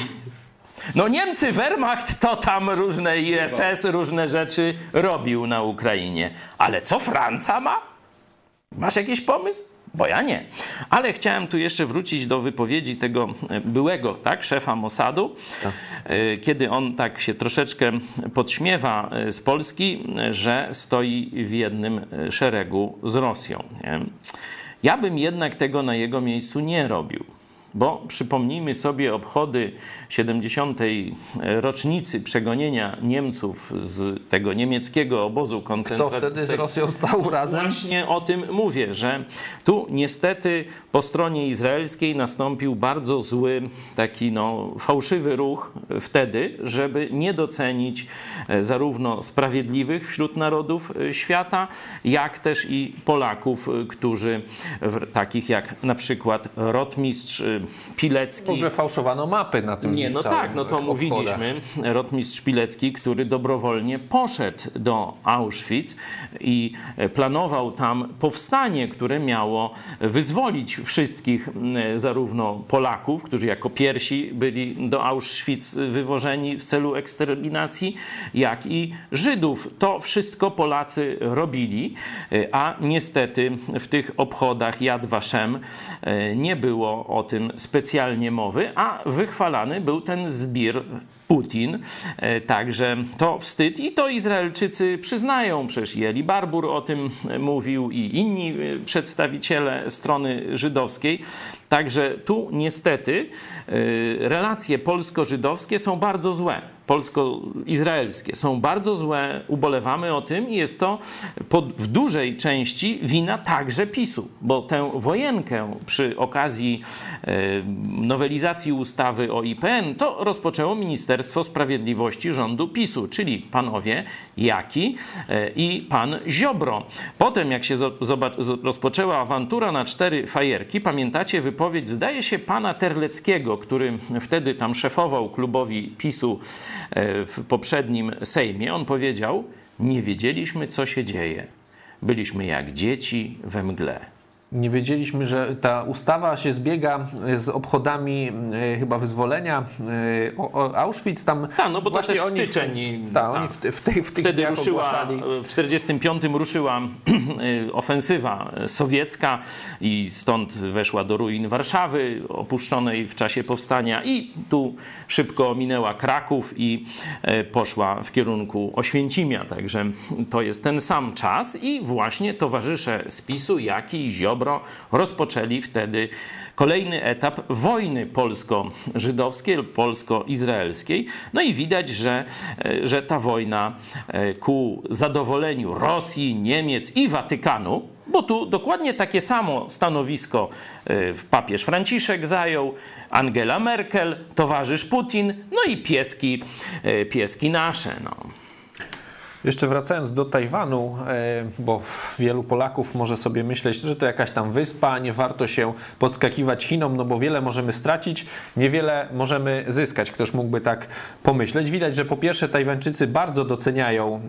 No Niemcy, Wehrmacht to tam różne I S S, różne rzeczy robił na Ukrainie. Ale co Francja ma? Masz jakiś pomysł? Bo ja nie. Ale chciałem tu jeszcze wrócić do wypowiedzi tego byłego tak, szefa Mossadu, tak. kiedy on tak się troszeczkę podśmiewa z Polski, że stoi w jednym szeregu z Rosją. Nie? Ja bym jednak tego na jego miejscu nie robił. Bo przypomnijmy sobie obchody siedemdziesiątej rocznicy przegonienia Niemców z tego niemieckiego obozu koncentracyjnego. Kto wtedy z Rosją stał razem? Właśnie o tym mówię, że tu niestety po stronie izraelskiej nastąpił bardzo zły, taki no, fałszywy ruch wtedy, żeby nie docenić zarówno sprawiedliwych wśród narodów świata, jak też i Polaków, którzy takich jak na przykład rotmistrz Pilecki. W ogóle fałszowano mapy na tym. Nie, no tak, no to obchodach. Mówiliśmy. Rotmistrz Pilecki, który dobrowolnie poszedł do Auschwitz i planował tam powstanie, które miało wyzwolić wszystkich, zarówno Polaków, którzy jako pierwsi byli do Auschwitz wywożeni w celu eksterminacji, jak i Żydów. To wszystko Polacy robili, a niestety w tych obchodach Yad Vashem nie było o tym specjalnie mowy, a wychwalany był ten zbir Putin. Także to wstyd i to Izraelczycy przyznają. Przecież Eli Barbour o tym mówił i inni przedstawiciele strony żydowskiej. Także tu niestety relacje polsko-żydowskie są bardzo złe. Polsko-izraelskie są bardzo złe, ubolewamy o tym i jest to pod, w dużej części wina także PiSu, bo tę wojenkę przy okazji e, nowelizacji ustawy o I P N to rozpoczęło Ministerstwo Sprawiedliwości rządu PiSu, czyli panowie Jaki e, i pan Ziobro. Potem jak się zobacz, rozpoczęła awantura na cztery fajerki, pamiętacie wypowiedź, zdaje się, pana Terleckiego, który wtedy tam szefował klubowi PiSu w poprzednim Sejmie. On powiedział, nie wiedzieliśmy, co się dzieje. Byliśmy jak dzieci we mgle. Nie wiedzieliśmy, że ta ustawa się zbiega z obchodami e, chyba wyzwolenia e, o, o Auschwitz. Tam tak, no bo to też oni, styczeń. W, ta, oni w, w, tych, w tych Wtedy ruszyła, ogłaszali. W czterdziestym piątym ruszyła ofensywa sowiecka i stąd weszła do ruin Warszawy, opuszczonej w czasie powstania i tu szybko minęła Kraków i poszła w kierunku Oświęcimia. Także to jest ten sam czas i właśnie towarzysze z PiSu, Jaki, Ziobro, dobro rozpoczęli wtedy kolejny etap wojny polsko-żydowskiej lub polsko-izraelskiej. No i widać, że, że ta wojna ku zadowoleniu Rosji, Niemiec i Watykanu, bo tu dokładnie takie samo stanowisko papież Franciszek zajął, Angela Merkel, towarzysz Putin, no i pieski, pieski nasze. No. Jeszcze wracając do Tajwanu, bo wielu Polaków może sobie myśleć, że to jakaś tam wyspa, nie warto się podskakiwać Chinom, no bo wiele możemy stracić, niewiele możemy zyskać. Ktoś mógłby tak pomyśleć. Widać, że po pierwsze Tajwańczycy bardzo doceniają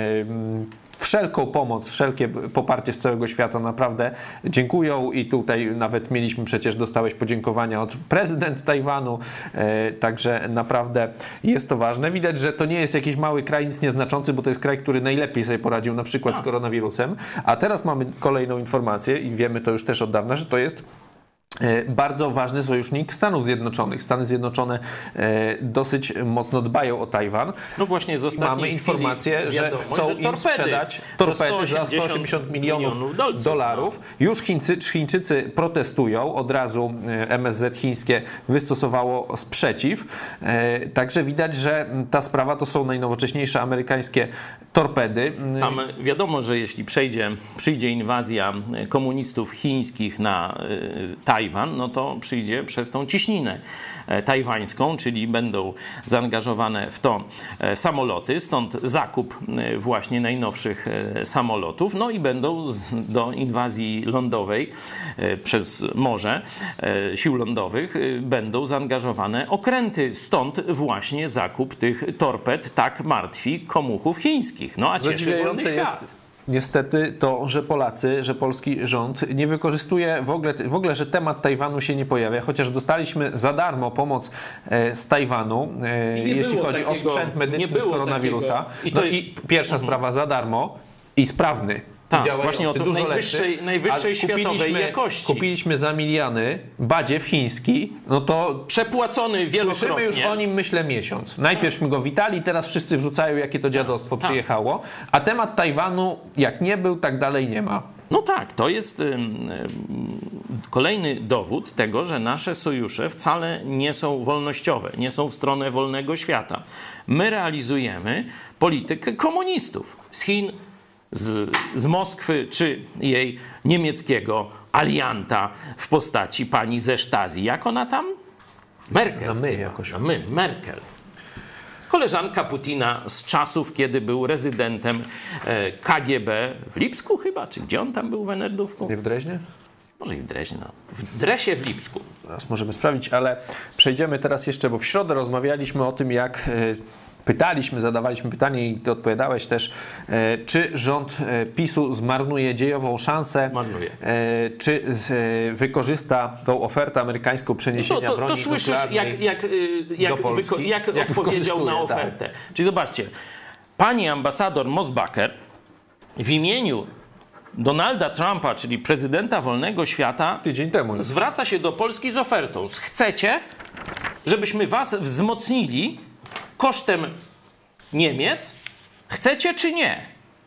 wszelką pomoc, wszelkie poparcie z całego świata, naprawdę dziękują i tutaj nawet mieliśmy, przecież dostałeś podziękowania od prezydent Tajwanu, e, także naprawdę jest to ważne. Widać, że to nie jest jakiś mały kraj, nic nieznaczący, bo to jest kraj, który najlepiej sobie poradził na przykład z koronawirusem, a teraz mamy kolejną informację i wiemy to już też od dawna, że to jest bardzo ważny sojusznik Stanów Zjednoczonych. Stany Zjednoczone e, dosyć mocno dbają o Tajwan. No właśnie z ostatniej Mamy informację, że chcą że im sprzedać torpedy za sto osiemdziesiąt milionów dolarów. No. Już Chińcy, Chińczycy protestują. Od razu M S Z chińskie wystosowało sprzeciw. E, także widać, że ta sprawa to są najnowocześniejsze amerykańskie torpedy. Tam wiadomo, że jeśli przejdzie, przyjdzie inwazja komunistów chińskich na y, Tajwan, no to przyjdzie przez tą ciśninę tajwańską, czyli będą zaangażowane w to samoloty, stąd zakup właśnie najnowszych samolotów, no i będą do inwazji lądowej przez morze sił lądowych będą zaangażowane okręty, stąd właśnie zakup tych torped tak martwi komuchów chińskich. No a cieszy wolny świat. Jest niestety to, że Polacy, że polski rząd nie wykorzystuje w ogóle, w ogóle, że temat Tajwanu się nie pojawia, chociaż dostaliśmy za darmo pomoc z Tajwanu, jeśli chodzi takiego, o sprzęt medyczny z koronawirusa. I, to no jest... i pierwsza mhm. sprawa za darmo i sprawny. Tak, właśnie o to dużo najwyższej, lepszy, najwyższej światowej jakości. Kupiliśmy za miliony badziew chiński, no to przepłacony wielokrotnie. Słyszymy już o nim, myślę, miesiąc. Najpierwśmy go witali, teraz wszyscy wrzucają, jakie to dziadostwo tak, przyjechało, a temat Tajwanu jak nie był, tak dalej nie ma. No tak, to jest y, y, kolejny dowód tego, że nasze sojusze wcale nie są wolnościowe, nie są w stronę wolnego świata. My realizujemy politykę komunistów z Chin, Z, z Moskwy, czy jej niemieckiego alianta w postaci pani ze Stasi. Jak ona tam? Merkel. No my jakoś. No my, Merkel. Koleżanka Putina z czasów, kiedy był rezydentem K G B w Lipsku chyba, czy gdzie on tam był w Enerdówku? Nie w Dreźnie? Może i w Dreźnie, no. W Dresie w Lipsku. Teraz możemy sprawdzić, ale przejdziemy teraz jeszcze, bo w środę rozmawialiśmy o tym, jak... Pytaliśmy, zadawaliśmy pytanie i ty odpowiadałeś też, e, czy rząd e, PiSu zmarnuje dziejową szansę, Zmarnuje. E, czy z, e, wykorzysta tą ofertę amerykańską przeniesienia no to, to, broni to słyszysz, jak, jak, jak, wyko, jak, jak odpowiedział na ofertę. Tak. Czyli zobaczcie, pani ambasador Mosbacher w imieniu Donalda Trumpa, czyli prezydenta wolnego świata, tydzień temu zwraca się do Polski z ofertą. Chcecie, żebyśmy was wzmocnili kosztem Niemiec? Chcecie czy nie?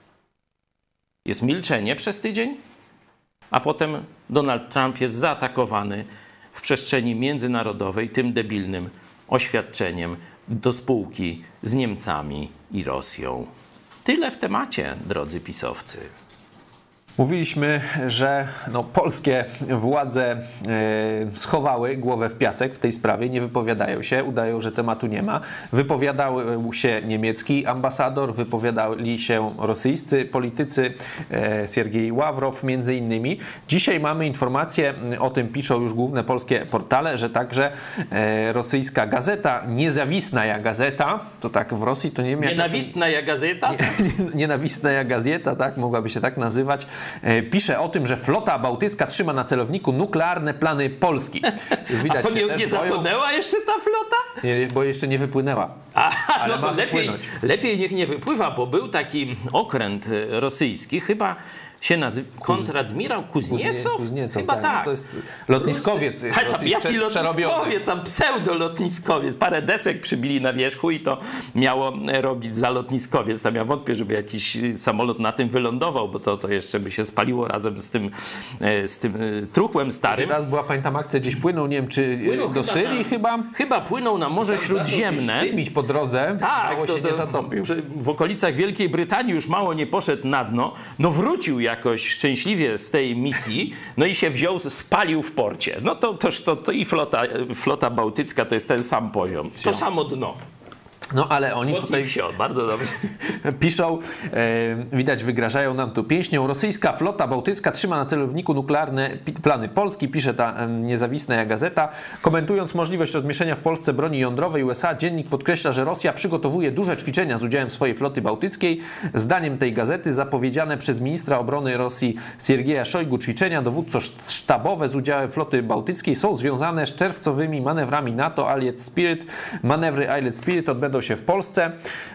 Jest milczenie przez tydzień, a potem Donald Trump jest zaatakowany w przestrzeni międzynarodowej tym debilnym oświadczeniem do spółki z Niemcami i Rosją. Tyle w temacie, drodzy pisowcy. Mówiliśmy, że no, polskie władze e, schowały głowę w piasek w tej sprawie, nie wypowiadają się, udają, że tematu nie ma. Wypowiadał się niemiecki ambasador, wypowiadali się rosyjscy politycy, e, Siergiej Ławrow między innymi. Dzisiaj mamy informację, o tym piszą już główne polskie portale, że także e, rosyjska gazeta, Niezawisnaja Gazeta, to tak w Rosji to nie wiem... Nienawistnaja Gazeta? Nie, nie, Nienawistnaja Gazeta, tak, mogłaby się tak nazywać. Pisze o tym, że flota bałtycka trzyma na celowniku nuklearne plany Polski. Już widać, a to nie, nie zatonęła jeszcze ta flota? Nie, bo jeszcze nie wypłynęła. Aha, ale no to lepiej, lepiej niech nie wypływa, bo był taki okręt rosyjski, chyba się nazywa? Kontradmirał Kuzniecow? Kuzniecow, Chyba tak. tak. No to jest lotniskowiec. Ale tam, Rosji jaki prze- lotniskowiec? Tam pseudo-lotniskowiec. Parę desek przybili na wierzchu i to miało robić za lotniskowiec. Tam ja wątpię, żeby jakiś samolot na tym wylądował, bo to, to jeszcze by się spaliło razem z tym, z tym truchłem starym. Raz była, pamiętam, akcja gdzieś płynął, nie wiem, czy Płynął do chyba Syrii na- chyba. Chyba płynął na Morze Śródziemne. Dymić po drodze, Tak, mało to, się to, nie zatopił. że w okolicach Wielkiej Brytanii już mało nie poszedł na dno, no wrócił jakoś szczęśliwie z tej misji, no i się wziął, spalił w porcie. No to, toż to, to i flota, flota bałtycka to jest ten sam poziom, to samo dno. No ale oni Tutaj tutaj wsio, bardzo dobrze. piszą, e, widać, wygrażają nam tu pięśnią. Rosyjska flota bałtycka trzyma na celowniku nuklearne pi- plany Polski, pisze ta e, niezawisła gazeta. Komentując możliwość rozmieszczenia w Polsce broni jądrowej U S A, dziennik podkreśla, że Rosja przygotowuje duże ćwiczenia z udziałem swojej floty bałtyckiej. Zdaniem tej gazety zapowiedziane przez ministra obrony Rosji Siergieja Szojgu ćwiczenia dowódczo-sztabowe z udziałem floty bałtyckiej są związane z czerwcowymi manewrami NATO Allied Spirit. Manewry Allied Spirit odbędą się w Polsce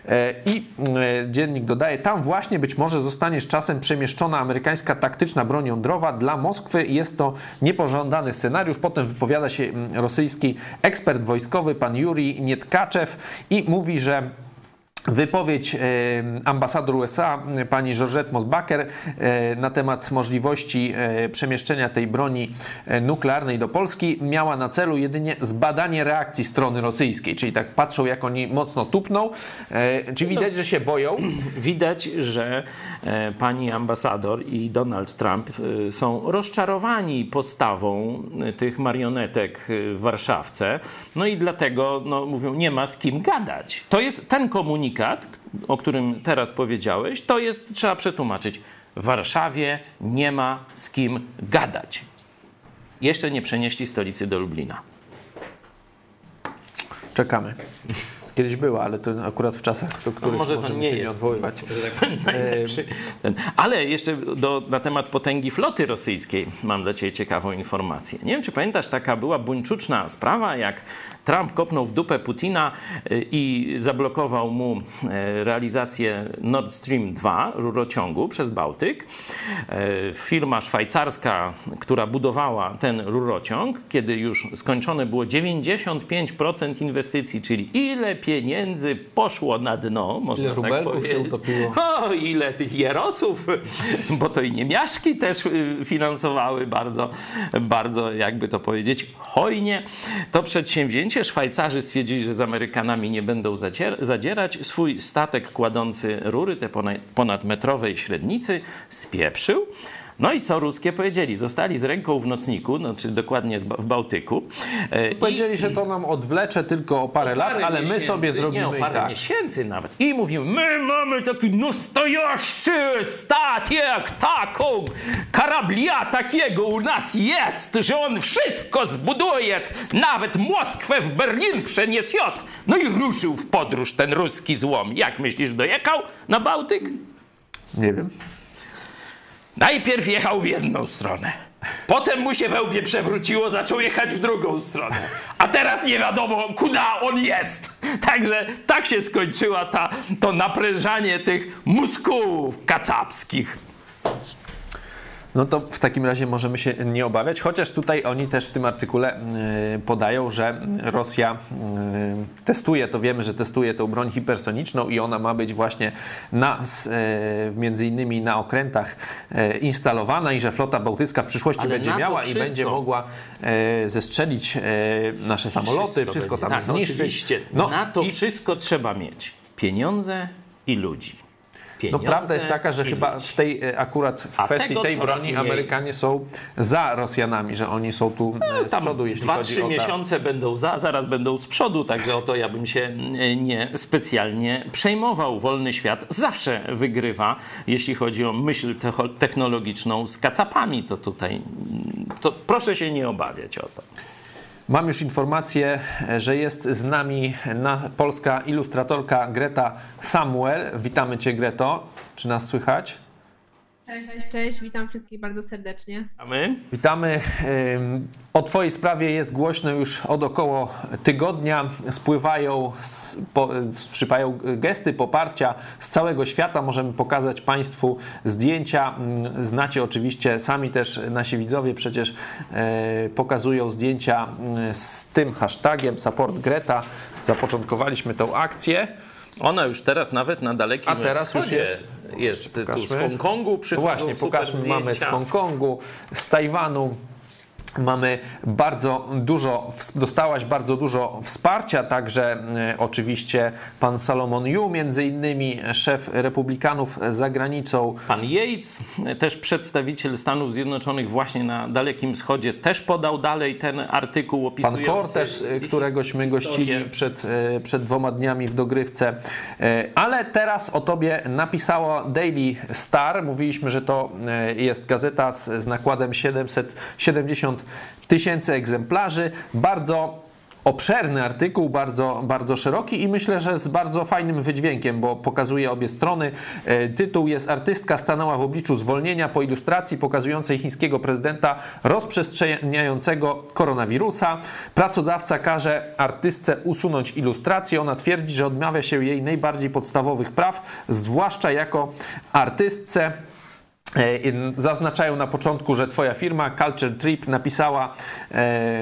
i dziennik dodaje, tam właśnie być może zostanie z czasem przemieszczona amerykańska taktyczna broń jądrowa dla Moskwy. Jest to niepożądany scenariusz. Potem wypowiada się rosyjski ekspert wojskowy, pan Jurij Nietkaczew, i mówi, że wypowiedź e, ambasador U S A, pani Georgette Mosbacher, e, na temat możliwości e, przemieszczenia tej broni e, nuklearnej do Polski miała na celu jedynie zbadanie reakcji strony rosyjskiej. Czyli tak patrzą, jak oni mocno tupną. E, czy widać, że się boją? Widać, że e, pani ambasador i Donald Trump e, są rozczarowani postawą e, tych marionetek e, w Warszawce. No i dlatego no, mówią, nie ma z kim gadać. To jest ten komunikat, o którym teraz powiedziałeś, to jest, trzeba przetłumaczyć, w Warszawie nie ma z kim gadać. Jeszcze nie przenieśli stolicy do Lublina. Czekamy. Kiedyś była, ale to akurat w czasach, do których No może to możemy nie się nie jest odwoływać. że tak powiem, najlepszy. Ten. Ale jeszcze do, na temat potęgi floty rosyjskiej mam dla Ciebie ciekawą informację. Nie wiem, czy pamiętasz, taka była buńczuczna sprawa, jak Trump kopnął w dupę Putina i zablokował mu realizację Nord Stream dwa, rurociągu przez Bałtyk. Firma szwajcarska, która budowała ten rurociąg, kiedy już skończone było dziewięćdziesiąt pięć procent inwestycji, czyli ile pieniędzy poszło na dno, można Ile tak rubelków powiedzieć. się utopiło. O, ile tych jerosów, bo to i niemiaszki też finansowały bardzo, bardzo, jakby to powiedzieć, hojnie to przedsięwzięcie. Szwajcarzy stwierdzili, że z Amerykanami nie będą zadzier- zadzierać. Swój statek kładący rury, te ponadmetrowej średnicy, spieprzył. No i co ruskie powiedzieli? Zostali z ręką w nocniku, no, czy dokładnie w Bałtyku. E, Powiedzieli, że to nam odwlecze tylko o parę, o parę lat, ale miesięcy, my sobie zrobimy nie, o i parę tak. miesięcy nawet. I mówimy, my mamy taki nastojaszczy statek, taką karablia takiego u nas jest, że on wszystko zbuduje, nawet Moskwę w Berlin przeniesiot. No i ruszył w podróż ten ruski złom. Jak myślisz, dojechał na Bałtyk? Nie wiem. Najpierw jechał w jedną stronę. Potem mu się we łbie przewróciło, zaczął jechać w drugą stronę. A teraz nie wiadomo, kuda on jest. Także tak się skończyła ta, to naprężanie tych muskułów kacapskich. No to w takim razie możemy się nie obawiać, chociaż tutaj oni też w tym artykule y, podają, że Rosja y, testuje, to wiemy, że testuje tą broń hipersoniczną i ona ma być właśnie na, y, między innymi na okrętach y, instalowana i że flota bałtycka w przyszłości Ale będzie na to miała i wszystko- będzie mogła y, zestrzelić y, nasze samoloty, wszystko, będzie. tam tak, no zniszczyć. oczywiście. No Na to i- wszystko trzeba mieć pieniądze i ludzi. No Pieniądze prawda jest taka, że i chyba ludzi. w tej e, akurat w A kwestii tego tej coraz broni mniej. Amerykanie są za Rosjanami, że oni są tu e, z Tam przodu, jeśli dwa, chodzi trzy o ta... miesiące będą za, zaraz będą z przodu, także o to ja bym się e, nie specjalnie przejmował. Wolny świat zawsze wygrywa, jeśli chodzi o myśl techo- technologiczną z kacapami, to tutaj to proszę się nie obawiać o to. Mam już informację, że jest z nami na polska ilustratorka Greta Samuel. Witamy Cię, Greto. Czy nas słychać? Cześć, cześć, cześć, witam wszystkich bardzo serdecznie. A my? Witamy. O Twojej sprawie jest głośno już od około tygodnia. Spływają, sprzypają gesty poparcia z całego świata. Możemy pokazać Państwu zdjęcia. Znacie oczywiście, sami też nasi widzowie przecież pokazują zdjęcia z tym hashtagiem Support Greta. Zapoczątkowaliśmy tę akcję. Ona już teraz nawet na dalekim A teraz wschodzie już jest. jest tu Pokażmy. z Hongkongu. przychodzą Właśnie, super pokażmy, mamy z zdjęcia. Hongkongu, z Tajwanu. Mamy bardzo dużo, dostałaś bardzo dużo wsparcia, także e, oczywiście pan Salomon Yu, między innymi szef Republikanów za granicą. Pan Yates, też przedstawiciel Stanów Zjednoczonych właśnie na Dalekim Wschodzie, też podał dalej ten artykuł Pan opisujący... Kor też, e, któregośmy gościli przed, e, przed dwoma dniami w dogrywce. E, ale teraz o tobie napisało Daily Star. Mówiliśmy, że to e, jest gazeta z, z nakładem siedemset siedemdziesiąt tysięcy egzemplarzy. Bardzo obszerny artykuł, bardzo, bardzo szeroki i myślę, że z bardzo fajnym wydźwiękiem, bo pokazuje obie strony. E, tytuł jest: Artystka stanęła w obliczu zwolnienia, po ilustracji pokazującej chińskiego prezydenta rozprzestrzeniającego koronawirusa. Pracodawca każe artystce usunąć ilustrację. Ona twierdzi, że odmawia się jej najbardziej podstawowych praw, zwłaszcza jako artystce. Zaznaczają na początku, że twoja firma Culture Trip napisała e,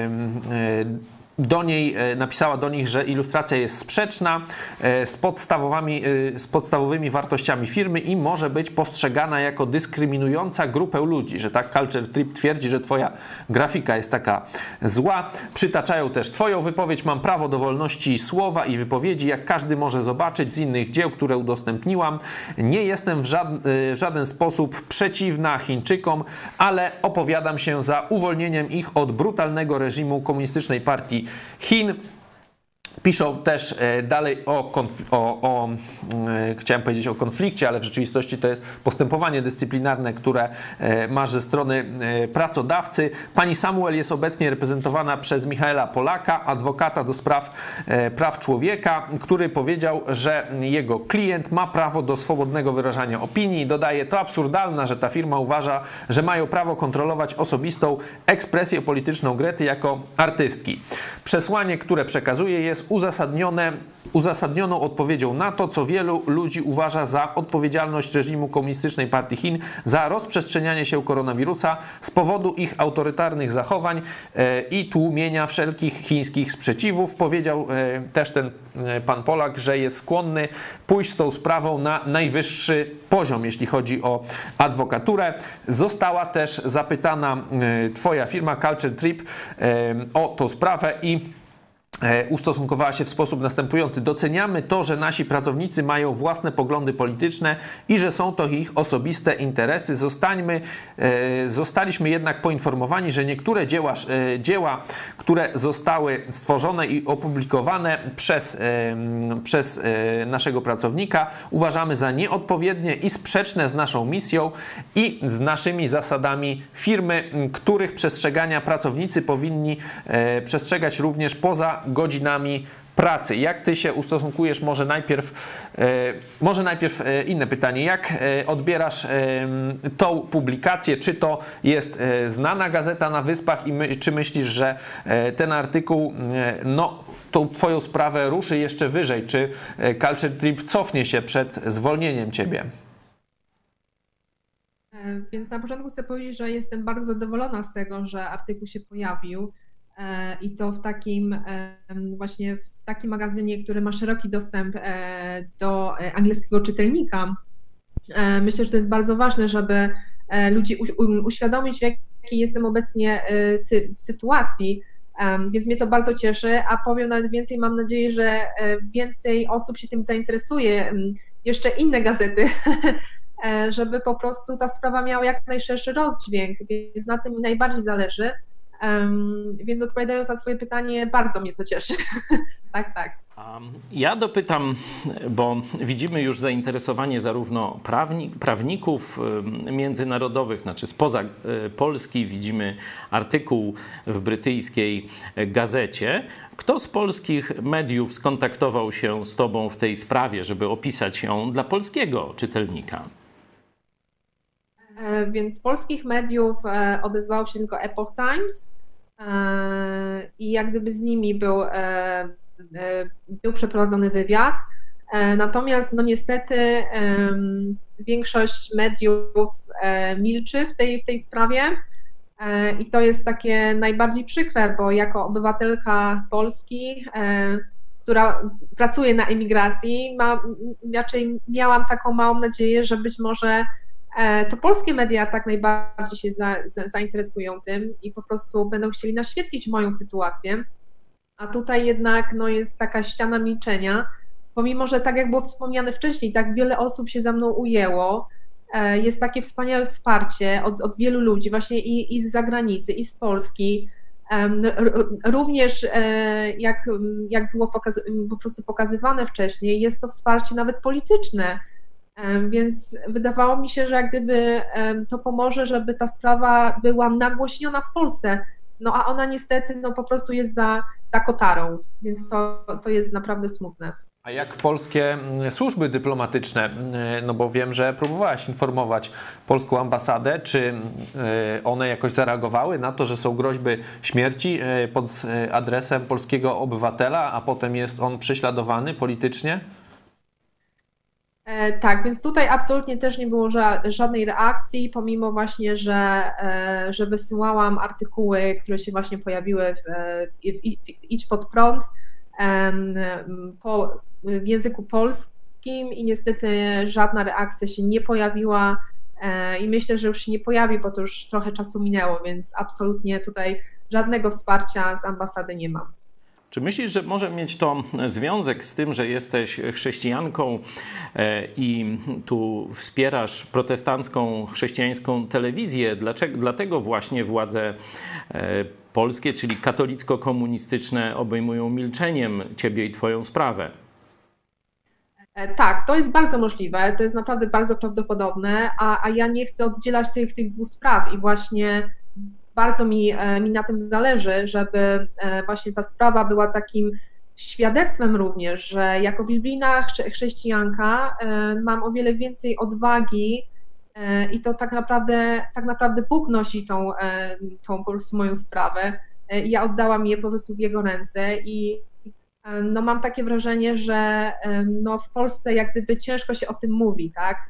e, do niej, napisała do nich, że ilustracja jest sprzeczna z podstawowymi, z podstawowymi wartościami firmy i może być postrzegana jako dyskryminująca grupę ludzi, że tak Culture Trip twierdzi, że twoja grafika jest taka zła. Przytaczają też twoją wypowiedź: mam prawo do wolności słowa i wypowiedzi, jak każdy może zobaczyć z innych dzieł, które udostępniłam. Nie jestem w żaden, w żaden sposób przeciwna Chińczykom, ale opowiadam się za uwolnieniem ich od brutalnego reżimu komunistycznej partii Chin. Piszą też dalej o, konf- o, o e, chciałem powiedzieć o konflikcie, ale w rzeczywistości to jest postępowanie dyscyplinarne, które e, masz ze strony e, pracodawcy. Pani Samuel jest obecnie reprezentowana przez Michaela Polaka, adwokata do spraw e, praw człowieka, który powiedział, że jego klient ma prawo do swobodnego wyrażania opinii. Dodaje: to absurdalne, że ta firma uważa, że mają prawo kontrolować osobistą ekspresję polityczną Grety jako artystki. Przesłanie, które przekazuje, jest uzasadnione, uzasadnioną odpowiedzią na to, co wielu ludzi uważa za odpowiedzialność reżimu komunistycznej partii Chin za rozprzestrzenianie się koronawirusa z powodu ich autorytarnych zachowań e, i tłumienia wszelkich chińskich sprzeciwów. Powiedział e, też ten e, pan Polak, że jest skłonny pójść z tą sprawą na najwyższy poziom, jeśli chodzi o adwokaturę. Została też zapytana e, twoja firma Culture Trip e, o tą sprawę i ustosunkowała się w sposób następujący: doceniamy to, że nasi pracownicy mają własne poglądy polityczne i że są to ich osobiste interesy. Zostańmy, e, zostaliśmy jednak poinformowani, że niektóre dzieła, e, dzieła, które zostały stworzone i opublikowane przez, e, przez e, naszego pracownika, uważamy za nieodpowiednie i sprzeczne z naszą misją i z naszymi zasadami firmy, których przestrzegania pracownicy powinni e, przestrzegać również poza godzinami pracy. Jak ty się ustosunkujesz? Może najpierw, e, może najpierw e, inne pytanie. Jak e, odbierasz e, tą publikację? Czy to jest e, znana gazeta na Wyspach i my, czy myślisz, że e, ten artykuł e, no, tą twoją sprawę ruszy jeszcze wyżej? Czy e, Culture Trip cofnie się przed zwolnieniem ciebie? Więc na początku chcę powiedzieć, że jestem bardzo zadowolona z tego, że artykuł się pojawił. I to w takim właśnie w takim magazynie, który ma szeroki dostęp do angielskiego czytelnika. Myślę, że to jest bardzo ważne, żeby ludzi uświadomić, w jakiej jestem obecnie sytuacji, więc mnie to bardzo cieszy, a powiem nawet więcej, mam nadzieję, że więcej osób się tym zainteresuje, jeszcze inne gazety, żeby po prostu ta sprawa miała jak najszerszy rozdźwięk, więc na tym mi najbardziej zależy. Um, więc odpowiadając na twoje pytanie, bardzo mnie to cieszy. Tak, tak. Ja dopytam, bo widzimy już zainteresowanie zarówno prawnik, prawników międzynarodowych, znaczy spoza Polski, widzimy artykuł w brytyjskiej gazecie. Kto z polskich mediów skontaktował się z tobą w tej sprawie, żeby opisać ją dla polskiego czytelnika? Więc z polskich mediów odezwało się tylko Epoch Times i jak gdyby z nimi był, był przeprowadzony wywiad. Natomiast no niestety większość mediów milczy w tej, w tej sprawie i to jest takie najbardziej przykre, bo jako obywatelka Polski, która pracuje na emigracji, ma, raczej miałam taką małą nadzieję, że być może to polskie media tak najbardziej się za, za, zainteresują tym i po prostu będą chcieli naświetlić moją sytuację, a tutaj jednak no, jest taka ściana milczenia, pomimo że tak jak było wspomniane wcześniej, tak wiele osób się za mną ujęło, jest takie wspaniałe wsparcie od, od wielu ludzi, właśnie i, i z zagranicy, i z Polski. Również jak, jak było pokaz, po prostu pokazywane wcześniej, jest to wsparcie nawet polityczne, więc wydawało mi się, że jak gdyby to pomoże, żeby ta sprawa była nagłośniona w Polsce, no a ona niestety no, po prostu jest za, za kotarą, więc to, to jest naprawdę smutne. A jak polskie służby dyplomatyczne, no bo wiem, że próbowałaś informować polską ambasadę, czy one jakoś zareagowały na to, że są groźby śmierci pod adresem polskiego obywatela, a potem jest on prześladowany politycznie? Tak, więc tutaj absolutnie też nie było żadnej reakcji, pomimo właśnie, że, że wysyłałam artykuły, które się właśnie pojawiły w, w, w Idź Pod Prąd po, w języku polskim i niestety żadna reakcja się nie pojawiła i myślę, że już się nie pojawi, bo to już trochę czasu minęło, więc absolutnie tutaj żadnego wsparcia z ambasady nie mam. Czy myślisz, że może mieć to związek z tym, że jesteś chrześcijanką i tu wspierasz protestancką, chrześcijańską telewizję? Dlaczego, dlatego właśnie władze polskie, czyli katolicko-komunistyczne, obejmują milczeniem ciebie i twoją sprawę? Tak, to jest bardzo możliwe, to jest naprawdę bardzo prawdopodobne, a, a ja nie chcę oddzielać tych, tych dwóch spraw i właśnie bardzo mi, mi na tym zależy, żeby właśnie ta sprawa była takim świadectwem również, że jako biblijna chrześcijanka mam o wiele więcej odwagi i to tak naprawdę, tak naprawdę Bóg nosi tą, tą po prostu moją sprawę. Ja oddałam je po prostu w Jego ręce i no mam takie wrażenie, że no w Polsce jak gdyby ciężko się o tym mówi, tak?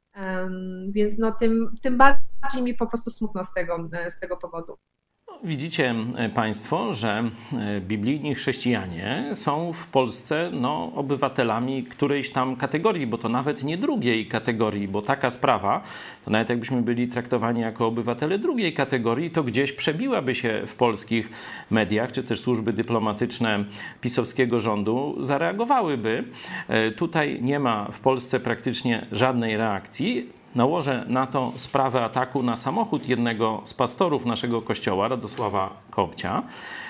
Więc no tym, tym bardziej mi po prostu smutno z tego, z tego powodu. Widzicie Państwo, że biblijni chrześcijanie są w Polsce no, obywatelami którejś tam kategorii, bo to nawet nie drugiej kategorii, bo taka sprawa, to nawet jakbyśmy byli traktowani jako obywatele drugiej kategorii, to gdzieś przebiłaby się w polskich mediach, czy też służby dyplomatyczne pisowskiego rządu zareagowałyby. Tutaj nie ma w Polsce praktycznie żadnej reakcji. Nałożę na to sprawę ataku na samochód jednego z pastorów naszego kościoła, Radosława Kopcia.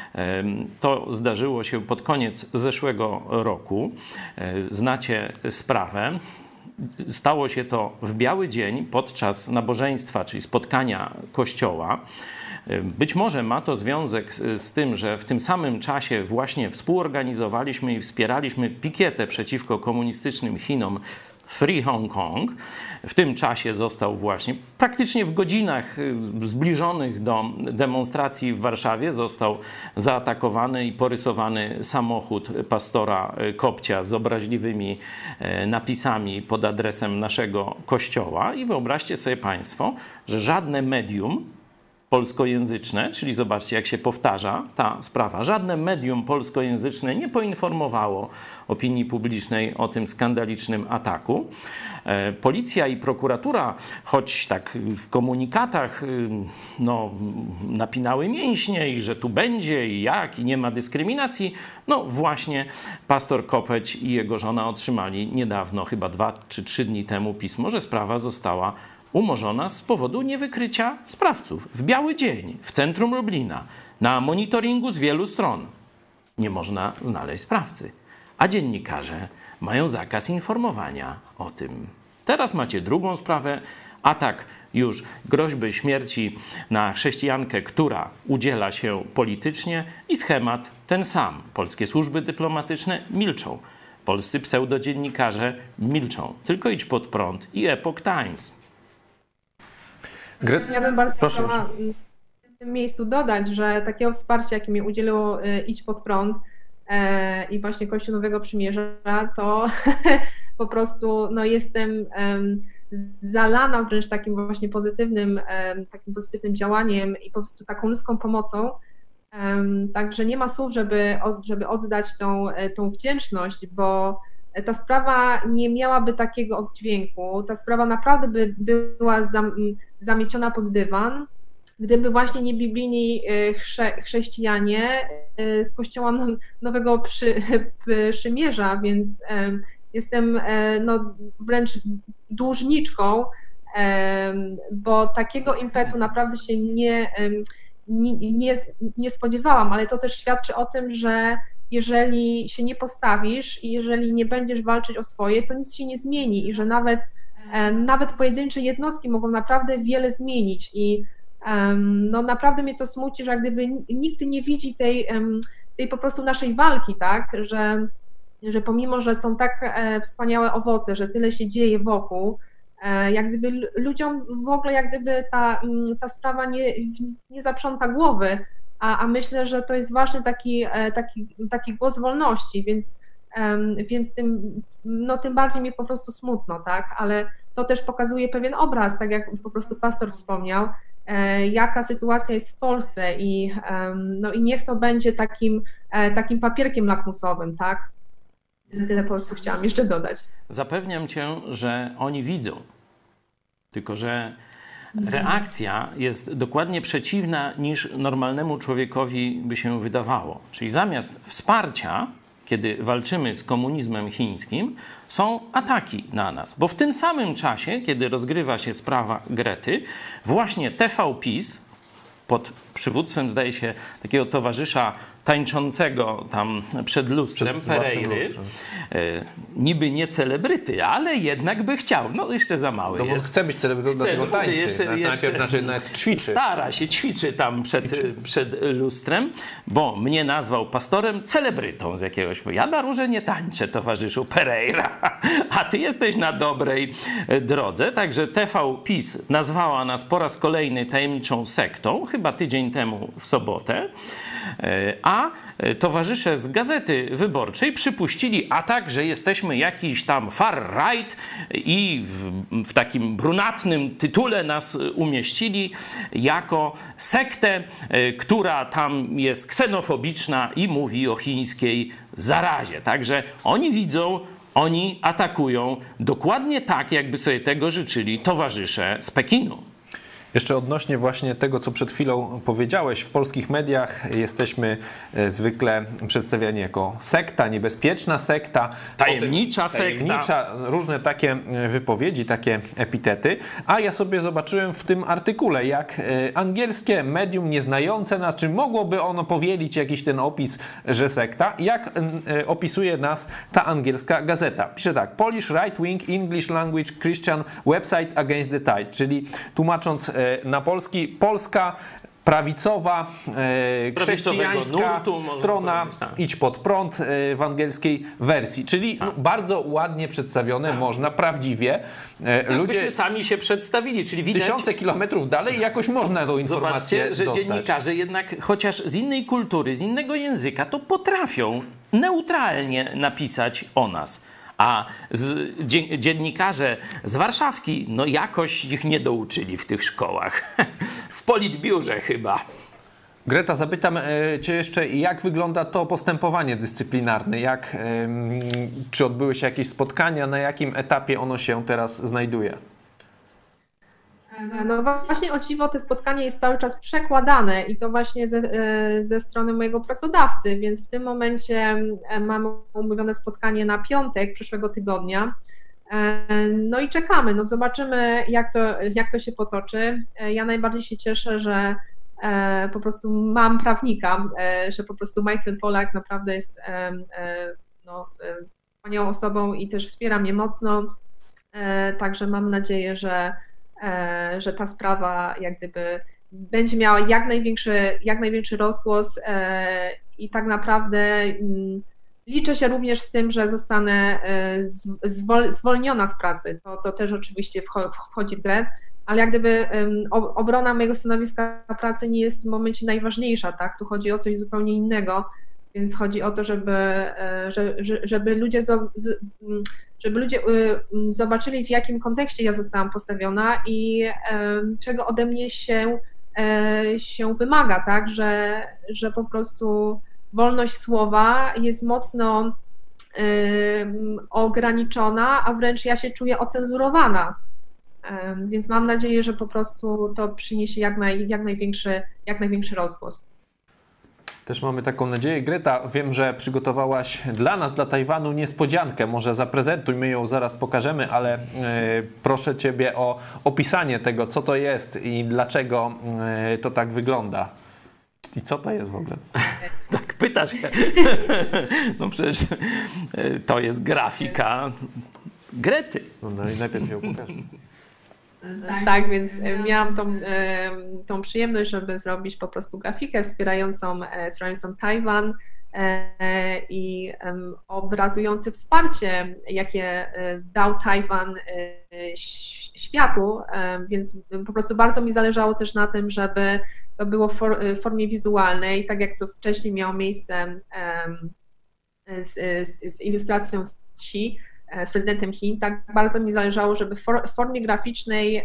To zdarzyło się pod koniec zeszłego roku. Znacie sprawę. Stało się to w biały dzień podczas nabożeństwa, czyli spotkania kościoła. Być może ma to związek z, z tym, że w tym samym czasie właśnie współorganizowaliśmy i wspieraliśmy pikietę przeciwko komunistycznym Chinom Free Hong Kong. W tym czasie został właśnie, praktycznie w godzinach zbliżonych do demonstracji w Warszawie, został zaatakowany i porysowany samochód pastora Kopcia z obraźliwymi napisami pod adresem naszego kościoła. I wyobraźcie sobie Państwo, że żadne medium polskojęzyczne, czyli zobaczcie, jak się powtarza ta sprawa. Żadne medium polskojęzyczne nie poinformowało opinii publicznej o tym skandalicznym ataku. Policja i prokuratura, choć tak w komunikatach no, napinały mięśnie i że tu będzie i jak i nie ma dyskryminacji, no właśnie pastor Kopeć i jego żona otrzymali niedawno, chyba dwa czy trzy dni temu, pismo, że sprawa została umorzona z powodu niewykrycia sprawców. W biały dzień, w centrum Lublina, na monitoringu z wielu stron nie można znaleźć sprawcy, a dziennikarze mają zakaz informowania o tym. Teraz macie drugą sprawę, atak już, groźby śmierci na chrześcijankę, która udziela się politycznie i schemat ten sam. Polskie służby dyplomatyczne milczą, polscy pseudodziennikarze milczą. Tylko Idź Pod Prąd i Epoch Times. Gre... Ja bym bardzo Proszę, chciała w tym miejscu dodać, że takiego wsparcia, jakie mi udzieliło Idź Pod Prąd e, i właśnie Kościół Nowego Przymierza, to po prostu no, jestem um, zalana wręcz takim właśnie pozytywnym, um, takim pozytywnym działaniem i po prostu taką ludzką pomocą. Um, także nie ma słów, żeby, od, żeby oddać tą, tą wdzięczność, bo ta sprawa nie miałaby takiego oddźwięku, ta sprawa naprawdę by była zam, zamieciona pod dywan, gdyby właśnie nie biblijni chrze, chrześcijanie z Kościoła Nowego Przy, Przymierza, więc jestem no, wręcz dłużniczką, bo takiego impetu naprawdę się nie, nie, nie, nie spodziewałam, ale to też świadczy o tym, że jeżeli się nie postawisz i jeżeli nie będziesz walczyć o swoje, to nic się nie zmieni i że nawet, nawet pojedyncze jednostki mogą naprawdę wiele zmienić i no naprawdę mnie to smuci, że jak gdyby nikt nie widzi tej, tej po prostu naszej walki, tak, że, że pomimo, że są tak wspaniałe owoce, że tyle się dzieje wokół, jak gdyby ludziom w ogóle jak gdyby ta, ta sprawa nie, nie zaprząta głowy, a, a myślę, że to jest właśnie taki, taki, taki głos wolności, więc, więc tym, no, tym bardziej mi po prostu smutno, tak, ale to też pokazuje pewien obraz, tak jak po prostu pastor wspomniał, jaka sytuacja jest w Polsce i, no, i niech to będzie takim, takim papierkiem lakmusowym, tak? Tyle po prostu chciałam jeszcze dodać. Zapewniam cię, że oni widzą, tylko że reakcja jest dokładnie przeciwna niż normalnemu człowiekowi by się wydawało. Czyli zamiast wsparcia, kiedy walczymy z komunizmem chińskim, są ataki na nas. Bo w tym samym czasie, kiedy rozgrywa się sprawa Grety, właśnie T V PiS pod przywództwem, zdaje się, takiego towarzysza tańczącego tam przed lustrem, przed Pereiry, e, niby nie celebryty, ale jednak by chciał. No jeszcze za mały no, jest. Chce być celebrytą, dlatego tańczy. Jeszcze, najpierw, jeszcze znaczy, nawet ćwiczy. Stara się, ćwiczy tam przed, ćwiczy. przed lustrem, bo mnie nazwał pastorem celebrytą z jakiegoś... Ja na róże nie tańczę, towarzyszu Pereira, a ty jesteś na dobrej drodze. Także T V PiS nazwała nas po raz kolejny tajemniczą sektą, chyba tydzień temu w sobotę, a towarzysze z Gazety Wyborczej przypuścili atak, że jesteśmy jakiś tam far-right i w, w takim brunatnym tytule nas umieścili jako sektę, która tam jest ksenofobiczna i mówi o chińskiej zarazie. Także oni widzą, oni atakują dokładnie tak, jakby sobie tego życzyli towarzysze z Pekinu. Jeszcze odnośnie właśnie tego, co przed chwilą powiedziałeś, w polskich mediach jesteśmy zwykle przedstawiani jako sekta, niebezpieczna sekta, tajemnicza potem, sekta, tajemnicza, różne takie wypowiedzi, takie epitety, a ja sobie zobaczyłem w tym artykule, jak angielskie medium nieznające nas, czy mogłoby ono powielić jakiś ten opis, że sekta, jak opisuje nas ta angielska gazeta. Pisze tak: Polish right-wing English language Christian website against the tide, czyli tłumacząc na polski, polska prawicowa, e, chrześcijańska nurtu, strona tak. Idź Pod Prąd e, w angielskiej wersji, czyli no, bardzo ładnie przedstawione, tak. można, prawdziwie. E, ludzie sami się przedstawili, czyli widać... Tysiące kilometrów dalej jakoś można tą informację Zobaczcie, że dostać. dziennikarze jednak, chociaż z innej kultury, z innego języka, to potrafią neutralnie napisać o nas. A z, dziennikarze z Warszawki, no jakoś ich nie douczyli w tych szkołach. W politbiurze chyba. Greta, zapytam e, cię jeszcze, jak wygląda to postępowanie dyscyplinarne? Jak, e, czy odbyły się jakieś spotkania? Na jakim etapie ono się teraz znajduje? No właśnie, o dziwo, to spotkanie jest cały czas przekładane i to właśnie ze, ze strony mojego pracodawcy, więc w tym momencie mamy umówione spotkanie na piątek przyszłego tygodnia. No i czekamy, no zobaczymy, jak to, jak to się potoczy. Ja najbardziej się cieszę, że po prostu mam prawnika, że po prostu Michael Polak naprawdę jest no, wspaniałą osobą i też wspiera mnie mocno, także mam nadzieję, że że ta sprawa jak gdyby będzie miała jak największy, jak największy rozgłos i tak naprawdę liczę się również z tym, że zostanę zwolniona z pracy. To, to też oczywiście wchodzi w grę, ale jak gdyby obrona mojego stanowiska pracy nie jest w tym momencie najważniejsza, tak? Tu chodzi o coś zupełnie innego, więc chodzi o to, żeby, żeby ludzie, żeby ludzie zobaczyli, w jakim kontekście ja zostałam postawiona i czego ode mnie się, się wymaga, tak? Że, że po prostu wolność słowa jest mocno ograniczona, a wręcz ja się czuję ocenzurowana. Więc mam nadzieję, że po prostu to przyniesie jak, naj, jak, największy, jak największy rozgłos. Też mamy taką nadzieję. Greta, wiem, że przygotowałaś dla nas, dla Tajwanu niespodziankę. Może zaprezentuj, my ją zaraz pokażemy, ale yy, proszę Ciebie o opisanie tego, co to jest i dlaczego yy, to tak wygląda. I co to jest w ogóle? Tak pytasz. No przecież to jest grafika Grety. No, no i najpierw ją pokażę. Tak, tak, więc miałam tą, tą przyjemność, żeby zrobić po prostu grafikę wspierającą, wspierającą Tajwan i obrazujący wsparcie, jakie dał Tajwan światu, więc po prostu bardzo mi zależało też na tym, żeby to było w formie wizualnej, tak jak to wcześniej miało miejsce z, z, z ilustracją z Xi, z prezydentem Chin, tak bardzo mi zależało, żeby w formie graficznej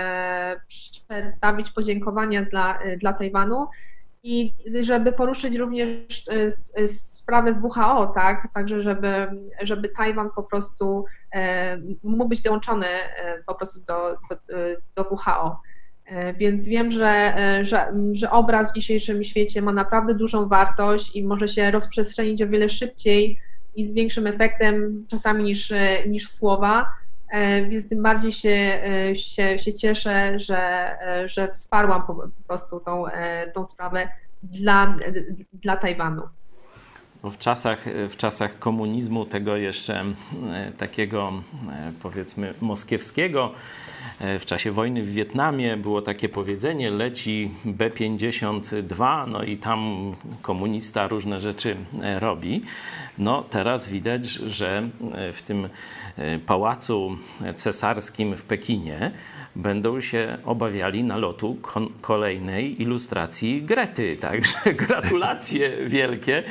przedstawić podziękowania dla, dla Tajwanu i żeby poruszyć również sprawę z W H O, tak, także żeby, żeby Tajwan po prostu mógł być dołączony po prostu do, do, do W H O. Więc wiem, że, że, że obraz w dzisiejszym świecie ma naprawdę dużą wartość i może się rozprzestrzenić o wiele szybciej i z większym efektem czasami niż, niż słowa, więc tym bardziej się, się, się cieszę, że, że wsparłam po prostu tą, tą sprawę dla, dla Tajwanu. W czasach, w czasach komunizmu, tego jeszcze takiego, powiedzmy, moskiewskiego, w czasie wojny w Wietnamie było takie powiedzenie: leci B pięćdziesiąt dwa, no i tam komunista różne rzeczy robi. No teraz widać, że w tym pałacu cesarskim w Pekinie będą się obawiali nalotu kolejnej ilustracji Grety. Także gratulacje wielkie.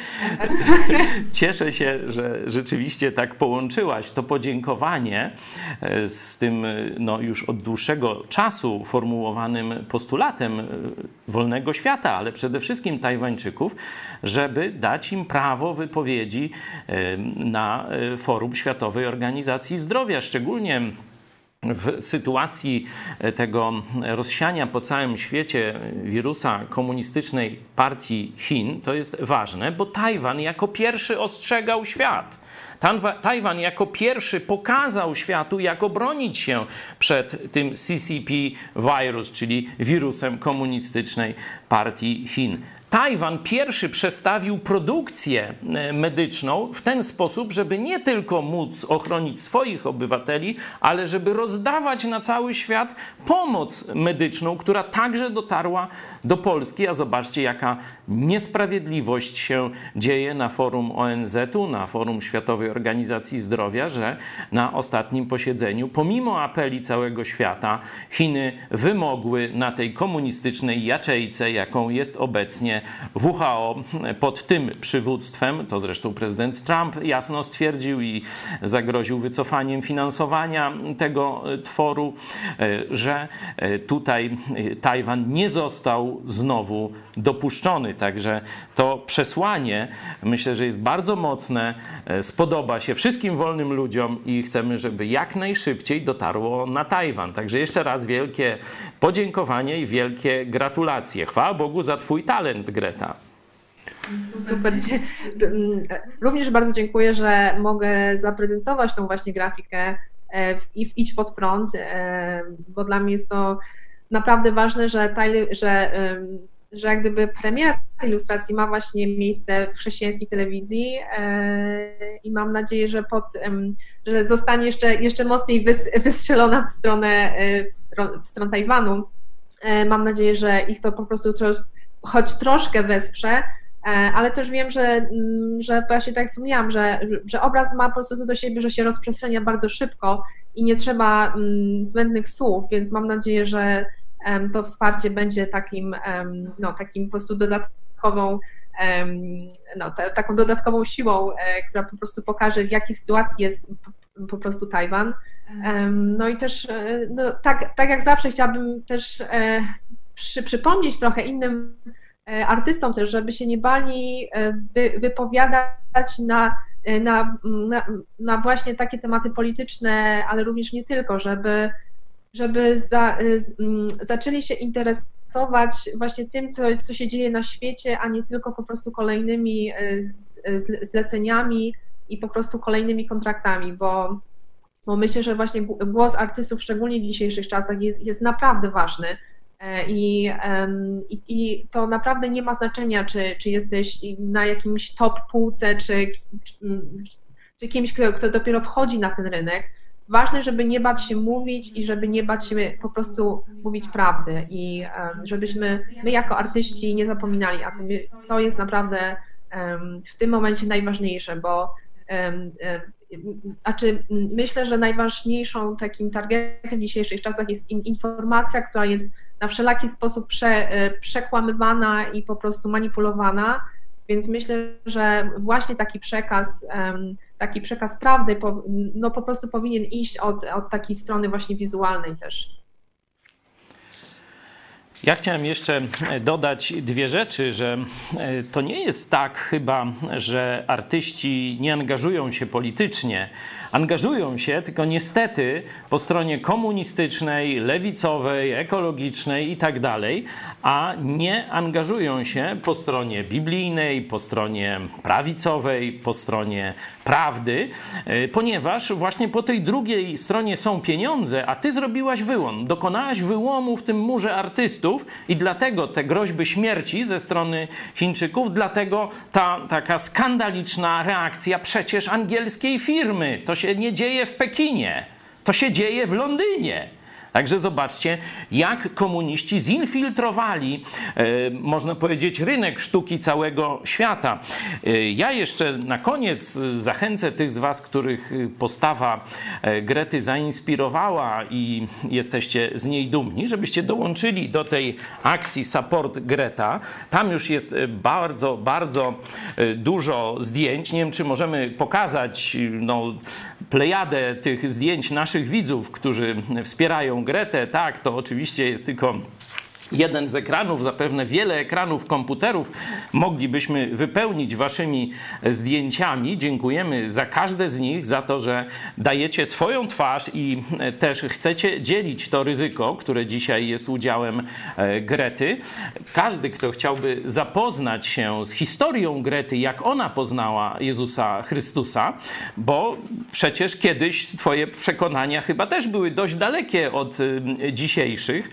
Cieszę się, że rzeczywiście tak połączyłaś to podziękowanie z tym no, już od dłuższego czasu formułowanym postulatem wolnego świata, ale przede wszystkim Tajwańczyków, żeby dać im prawo wypowiedzi na forum Światowej Organizacji Zdrowia, szczególnie w sytuacji tego rozsiania po całym świecie wirusa komunistycznej partii Chin. To jest ważne, bo Tajwan jako pierwszy ostrzegał świat. Tajwan jako pierwszy pokazał światu, jak obronić się przed tym C C P virus, czyli wirusem komunistycznej partii Chin. Tajwan pierwszy przestawił produkcję medyczną w ten sposób, żeby nie tylko móc ochronić swoich obywateli, ale żeby rozdawać na cały świat pomoc medyczną, która także dotarła do Polski. A zobaczcie, jaka niesprawiedliwość się dzieje na forum O N Z u, na forum Światowej Organizacji Zdrowia, że na ostatnim posiedzeniu, pomimo apeli całego świata, Chiny wymogły na tej komunistycznej jaczejce, jaką jest obecnie W H O pod tym przywództwem, to zresztą prezydent Trump jasno stwierdził i zagroził wycofaniem finansowania tego tworu, że tutaj Tajwan nie został znowu dopuszczony. Także to przesłanie, myślę, że jest bardzo mocne, spodoba się wszystkim wolnym ludziom i chcemy, żeby jak najszybciej dotarło na Tajwan. Także jeszcze raz wielkie podziękowanie i wielkie gratulacje. Chwała Bogu za twój talent, Greta. Super. Również bardzo dziękuję, że mogę zaprezentować tą właśnie grafikę i w Idź Pod Prąd, bo dla mnie jest to naprawdę ważne, że, że, że jak gdyby premiera tej ilustracji ma właśnie miejsce w chrześcijańskiej telewizji i mam nadzieję, że, pod, że zostanie jeszcze, jeszcze mocniej wystrzelona w stronę, w stronę, w stronę Tajwanu. Mam nadzieję, że ich to po prostu choć troszkę wesprze, ale też wiem, że, że właśnie tak jak wspomniałam, że, że obraz ma po prostu to do siebie, że się rozprzestrzenia bardzo szybko i nie trzeba zbędnych słów, więc mam nadzieję, że to wsparcie będzie takim, no, takim po prostu dodatkową, no, t- taką dodatkową siłą, która po prostu pokaże, w jakiej sytuacji jest po prostu Tajwan. No i też, no, tak, tak jak zawsze chciałabym też przy, przypomnieć trochę innym artystom też, żeby się nie bali wy, wypowiadać na, na, na, na właśnie takie tematy polityczne, ale również nie tylko, żeby, żeby za, zaczęli się interesować właśnie tym, co, co się dzieje na świecie, a nie tylko po prostu kolejnymi zleceniami i po prostu kolejnymi kontraktami, bo, bo myślę, że właśnie głos artystów, szczególnie w dzisiejszych czasach, jest, jest naprawdę ważny. I, i, I to naprawdę nie ma znaczenia, czy, czy jesteś na jakimś top półce, czy, czy, czy kimś, kto, kto dopiero wchodzi na ten rynek. Ważne, żeby nie bać się mówić i żeby nie bać się po prostu mówić prawdy i żebyśmy my jako artyści nie zapominali, a to jest naprawdę w tym momencie najważniejsze, bo znaczy, myślę, że najważniejszą takim targetem w dzisiejszych czasach jest informacja, która jest na wszelaki sposób prze, przekłamywana i po prostu manipulowana, więc myślę, że właśnie taki przekaz, taki przekaz prawdy no po prostu powinien iść od, od takiej strony właśnie wizualnej też. Ja chciałem jeszcze dodać dwie rzeczy, że to nie jest tak chyba, że artyści nie angażują się politycznie. Angażują się, tylko niestety po stronie komunistycznej, lewicowej, ekologicznej i tak dalej, a nie angażują się po stronie biblijnej, po stronie prawicowej, po stronie prawdy, ponieważ właśnie po tej drugiej stronie są pieniądze, a ty zrobiłaś wyłom, dokonałaś wyłomu w tym murze artystów i dlatego te groźby śmierci ze strony Chińczyków, dlatego ta taka skandaliczna reakcja przecież angielskiej firmy. To się nie dzieje w Pekinie, to się dzieje w Londynie. Także zobaczcie, jak komuniści zinfiltrowali, e, można powiedzieć, rynek sztuki całego świata. E, ja jeszcze na koniec zachęcę tych z was, których postawa Grety zainspirowała i jesteście z niej dumni, żebyście dołączyli do tej akcji Support Greta. Tam już jest bardzo, bardzo dużo zdjęć. Nie wiem, czy możemy pokazać no, plejadę tych zdjęć naszych widzów, którzy wspierają Gretę. Tak, to oczywiście jest tylko jeden z ekranów, zapewne wiele ekranów komputerów moglibyśmy wypełnić waszymi zdjęciami. Dziękujemy za każde z nich, za to, że dajecie swoją twarz i też chcecie dzielić to ryzyko, które dzisiaj jest udziałem Grety. Każdy, kto chciałby zapoznać się z historią Grety, jak ona poznała Jezusa Chrystusa, bo przecież kiedyś twoje przekonania chyba też były dość dalekie od dzisiejszych.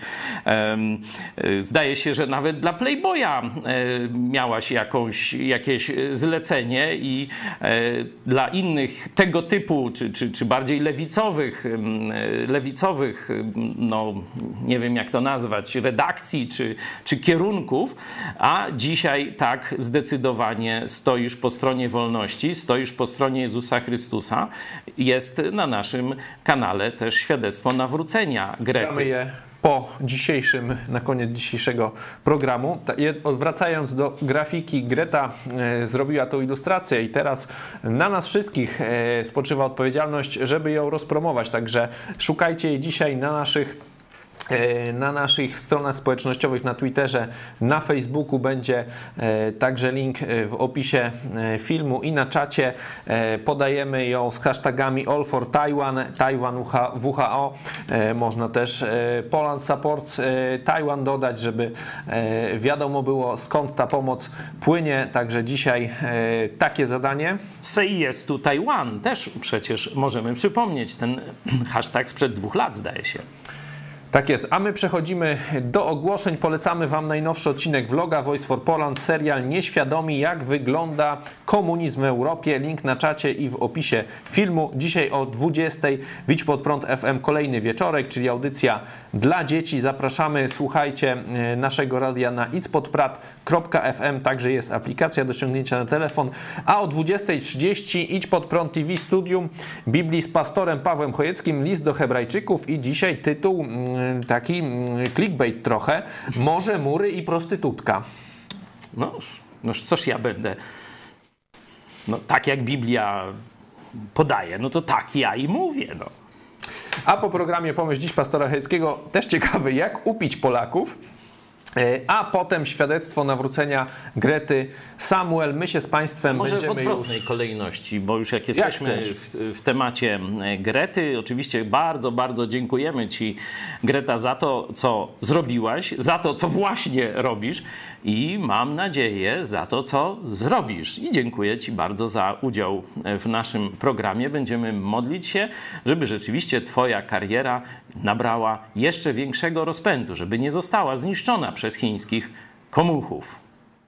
Zdaje się, że nawet dla Playboya miałaś jakąś, jakieś zlecenie i dla innych tego typu, czy, czy, czy bardziej lewicowych, lewicowych, no nie wiem jak to nazwać, redakcji czy, czy kierunków, a dzisiaj tak zdecydowanie stoisz po stronie wolności, stoisz po stronie Jezusa Chrystusa. Jest na naszym kanale też świadectwo nawrócenia Grety. Po dzisiejszym, na koniec dzisiejszego programu. Wracając do grafiki, Greta e, zrobiła tą ilustrację i teraz na nas wszystkich e, spoczywa odpowiedzialność, żeby ją rozpromować. Także szukajcie jej dzisiaj na naszych na naszych stronach społecznościowych, na Twitterze, na Facebooku będzie także link w opisie filmu i na czacie. Podajemy ją z hashtagami All for Taiwan, Taiwan W H O. Można też Poland Supports Taiwan dodać, żeby wiadomo było, skąd ta pomoc płynie. Także dzisiaj takie zadanie. Say yes to Taiwan też przecież możemy przypomnieć. Ten hashtag sprzed dwóch lat, zdaje się. Tak jest, a my przechodzimy do ogłoszeń. Polecamy Wam najnowszy odcinek vloga Voice for Poland, serial Nieświadomi, jak wygląda komunizm w Europie. Link na czacie i w opisie filmu. Dzisiaj o dwudziestej Widź Pod Prąd F M kolejny wieczorek, czyli audycja dla dzieci. Zapraszamy, słuchajcie naszego radia na idzpodprat kropka f m, także jest aplikacja do ściągnięcia na telefon. A o dwudziestej trzydzieści Idź Pod Prąd T V Studium Biblii z pastorem Pawłem Chojeckim, list do Hebrajczyków i dzisiaj tytuł taki clickbait trochę, Morze, mury i prostytutka. No, no coż ja będę, no tak jak Biblia podaje, no to tak ja i mówię, no. A po programie Pomyśl Dziś pastora Chojeckiego też ciekawy, jak upić Polaków. A potem świadectwo nawrócenia Grety Samuel. My się z Państwem Może będziemy w odwrotnej już... kolejności, bo już jak jesteśmy jak w, w temacie Grety, oczywiście bardzo, bardzo dziękujemy Ci, Greta, za to, co zrobiłaś, za to, co właśnie robisz i mam nadzieję za to, co zrobisz. I dziękuję Ci bardzo za udział w naszym programie. Będziemy modlić się, żeby rzeczywiście Twoja kariera nabrała jeszcze większego rozpędu, żeby nie została zniszczona przez chińskich komuchów.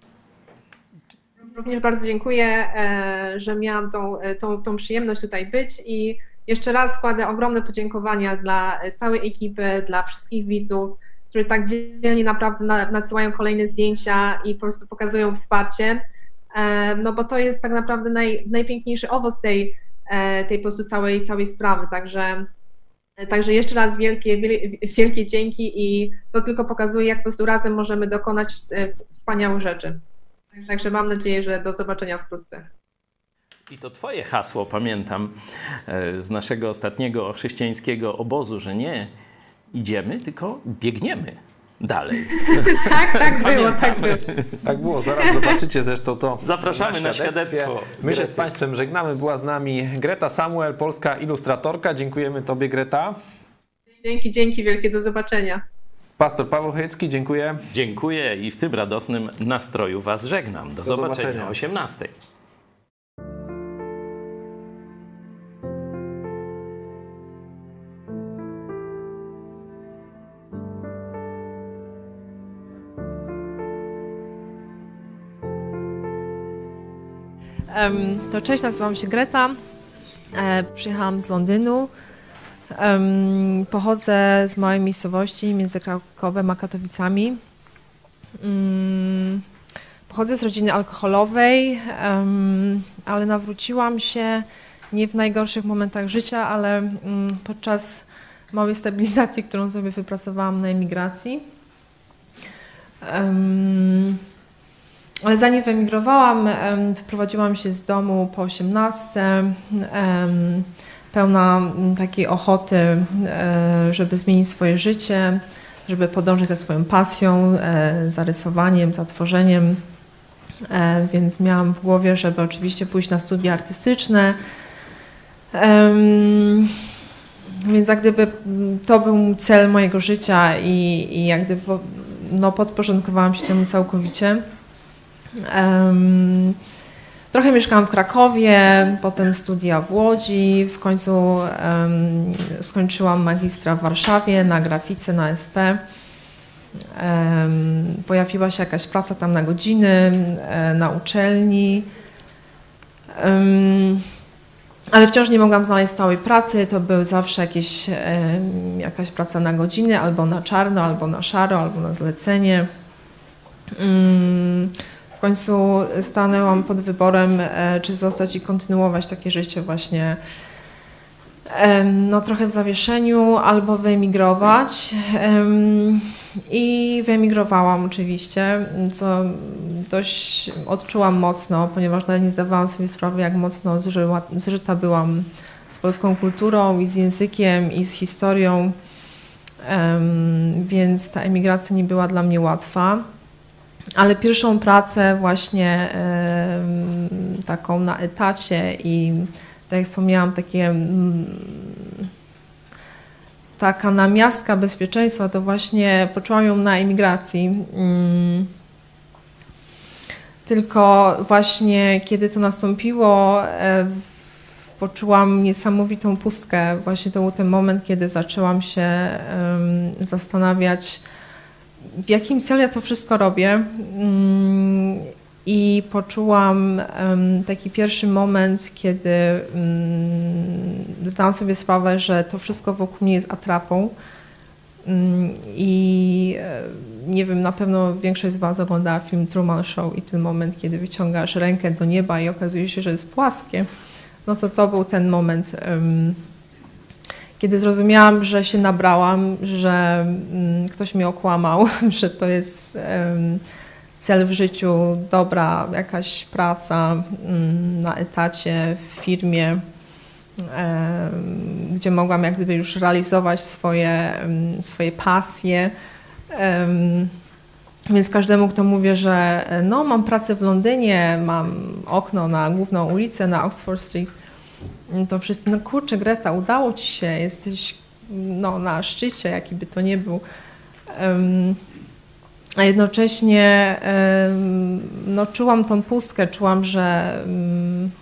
Również bardzo dziękuję, że miałam tą, tą, tą przyjemność tutaj być i jeszcze raz składę ogromne podziękowania dla całej ekipy, dla wszystkich widzów, którzy tak dzielnie naprawdę nadsyłają kolejne zdjęcia i po prostu pokazują wsparcie, no bo to jest tak naprawdę naj, najpiękniejszy owoc tej, tej po prostu całej, całej sprawy, także Także jeszcze raz wielkie, wielkie dzięki i to tylko pokazuje, jak po prostu razem możemy dokonać wspaniałych rzeczy. Także mam nadzieję, że do zobaczenia wkrótce. I to Twoje hasło, pamiętam, z naszego ostatniego chrześcijańskiego obozu, że nie idziemy, tylko biegniemy dalej. tak, tak było, tak było. Tak było, zaraz zobaczycie zresztą to. Zapraszamy na świadectwo. My się z Państwem żegnamy. Była z nami Greta Samuel, polska ilustratorka. Dziękujemy Tobie, Greta. Dzięki, dzięki wielkie, do zobaczenia. Pastor Paweł Chojecki, dziękuję. Dziękuję i w tym radosnym nastroju Was żegnam. Do, do zobaczenia, zobaczenia o osiemnastej. To cześć, nazywam się Greta, przyjechałam z Londynu, pochodzę z małej miejscowości między Krakowem a Katowicami. Pochodzę z rodziny alkoholowej, ale nawróciłam się nie w najgorszych momentach życia, ale podczas małej stabilizacji, którą sobie wypracowałam na emigracji. Ale zanim wyemigrowałam, wyprowadziłam się z domu po osiemnastce, pełna takiej ochoty, żeby zmienić swoje życie, żeby podążyć za swoją pasją, za rysowaniem, za tworzeniem. Więc miałam w głowie, żeby oczywiście pójść na studia artystyczne. Więc jak gdyby to był cel mojego życia i, i jak gdyby no, podporządkowałam się temu całkowicie. Um, trochę mieszkałam w Krakowie, potem studia w Łodzi, w końcu um, skończyłam magistra w Warszawie na grafice, na S P. Um, pojawiła się jakaś praca tam na godziny, um, na uczelni, um, ale wciąż nie mogłam znaleźć stałej pracy, to były zawsze jakieś, um, jakaś praca na godziny, albo na czarno, albo na szaro, albo na zlecenie. Um, W końcu stanęłam pod wyborem, czy zostać i kontynuować takie życie właśnie no, trochę w zawieszeniu, albo wyemigrować. I wyemigrowałam oczywiście, co dość odczułam mocno, ponieważ nawet nie zdawałam sobie sprawy, jak mocno zżyła, zżyta byłam z polską kulturą i z językiem i z historią, więc ta emigracja nie była dla mnie łatwa. Ale pierwszą pracę właśnie y, taką na etacie i tak jak wspomniałam, takie, mm, taka namiastka bezpieczeństwa, to właśnie poczułam ją na emigracji. Mm. Tylko właśnie kiedy to nastąpiło, y, poczułam niesamowitą pustkę. Właśnie to był ten moment, kiedy zaczęłam się um, zastanawiać, w jakim celu ja to wszystko robię. Um, I poczułam um, taki pierwszy moment, kiedy um, zdałam sobie sprawę, że to wszystko wokół mnie jest atrapą. Um, I nie wiem, na pewno większość z Was oglądała film Truman Show i ten moment, kiedy wyciągasz rękę do nieba i okazuje się, że jest płaskie. No to to był ten moment, um, kiedy zrozumiałam, że się nabrałam, że um, ktoś mnie okłamał, że to jest um, cel w życiu, dobra jakaś praca um, na etacie, w firmie, um, gdzie mogłam jak gdyby już realizować swoje, um, swoje pasje. Um, Więc każdemu, kto mówi, że no, mam pracę w Londynie, mam okno na główną ulicę, na Oxford Street, to wszyscy, no kurczę Greta, udało Ci się, jesteś no, na szczycie, jaki by to nie był. Um, a jednocześnie um, no, czułam tą pustkę, czułam, że um,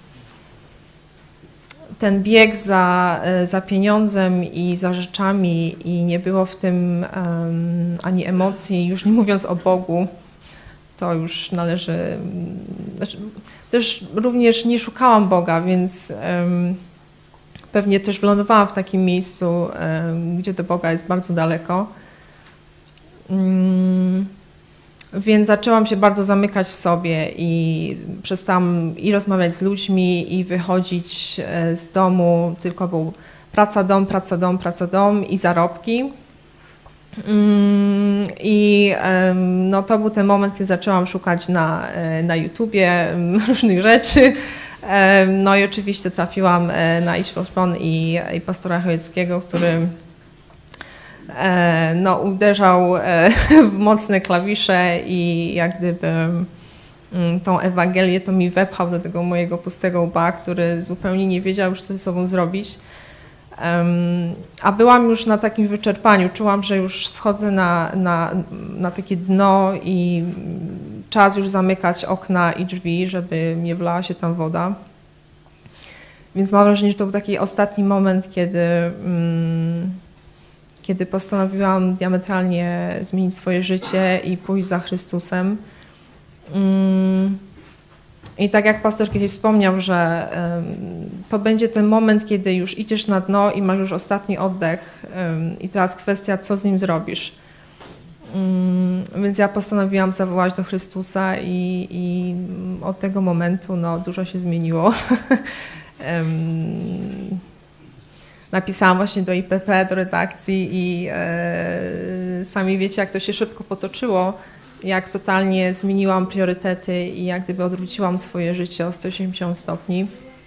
ten bieg za, za pieniądzem i za rzeczami i nie było w tym um, ani emocji, już nie mówiąc o Bogu, to już należy, znaczy, też również nie szukałam Boga, więc um, pewnie też wylądowałam w takim miejscu, um, gdzie do Boga jest bardzo daleko. Um, Więc zaczęłam się bardzo zamykać w sobie i przestałam i rozmawiać z ludźmi, i wychodzić z domu. Tylko był praca, dom, praca, dom, praca, dom i zarobki. I no, to był ten moment, kiedy zaczęłam szukać na, na YouTubie różnych rzeczy. No i oczywiście trafiłam na Idź Pod Prąd i, i pastora Chojeckiego, który no, uderzał w mocne klawisze i jak gdyby tą Ewangelię to mi wepchał do tego mojego pustego łba, który zupełnie nie wiedział już, co ze sobą zrobić. A byłam już na takim wyczerpaniu, czułam, że już schodzę na, na, na takie dno i czas już zamykać okna i drzwi, żeby nie wlała się tam woda. Więc mam wrażenie, że to był taki ostatni moment, kiedy kiedy postanowiłam diametralnie zmienić swoje życie i pójść za Chrystusem. I tak jak pastor kiedyś wspomniał, że to będzie ten moment, kiedy już idziesz na dno i masz już ostatni oddech i teraz kwestia, co z nim zrobisz. Więc ja postanowiłam zawołać do Chrystusa i, i od tego momentu no, dużo się zmieniło. Napisałam właśnie do I P P, do redakcji i e, sami wiecie, jak to się szybko potoczyło, jak totalnie zmieniłam priorytety i jak gdyby odwróciłam swoje życie o sto osiemdziesiąt stopni.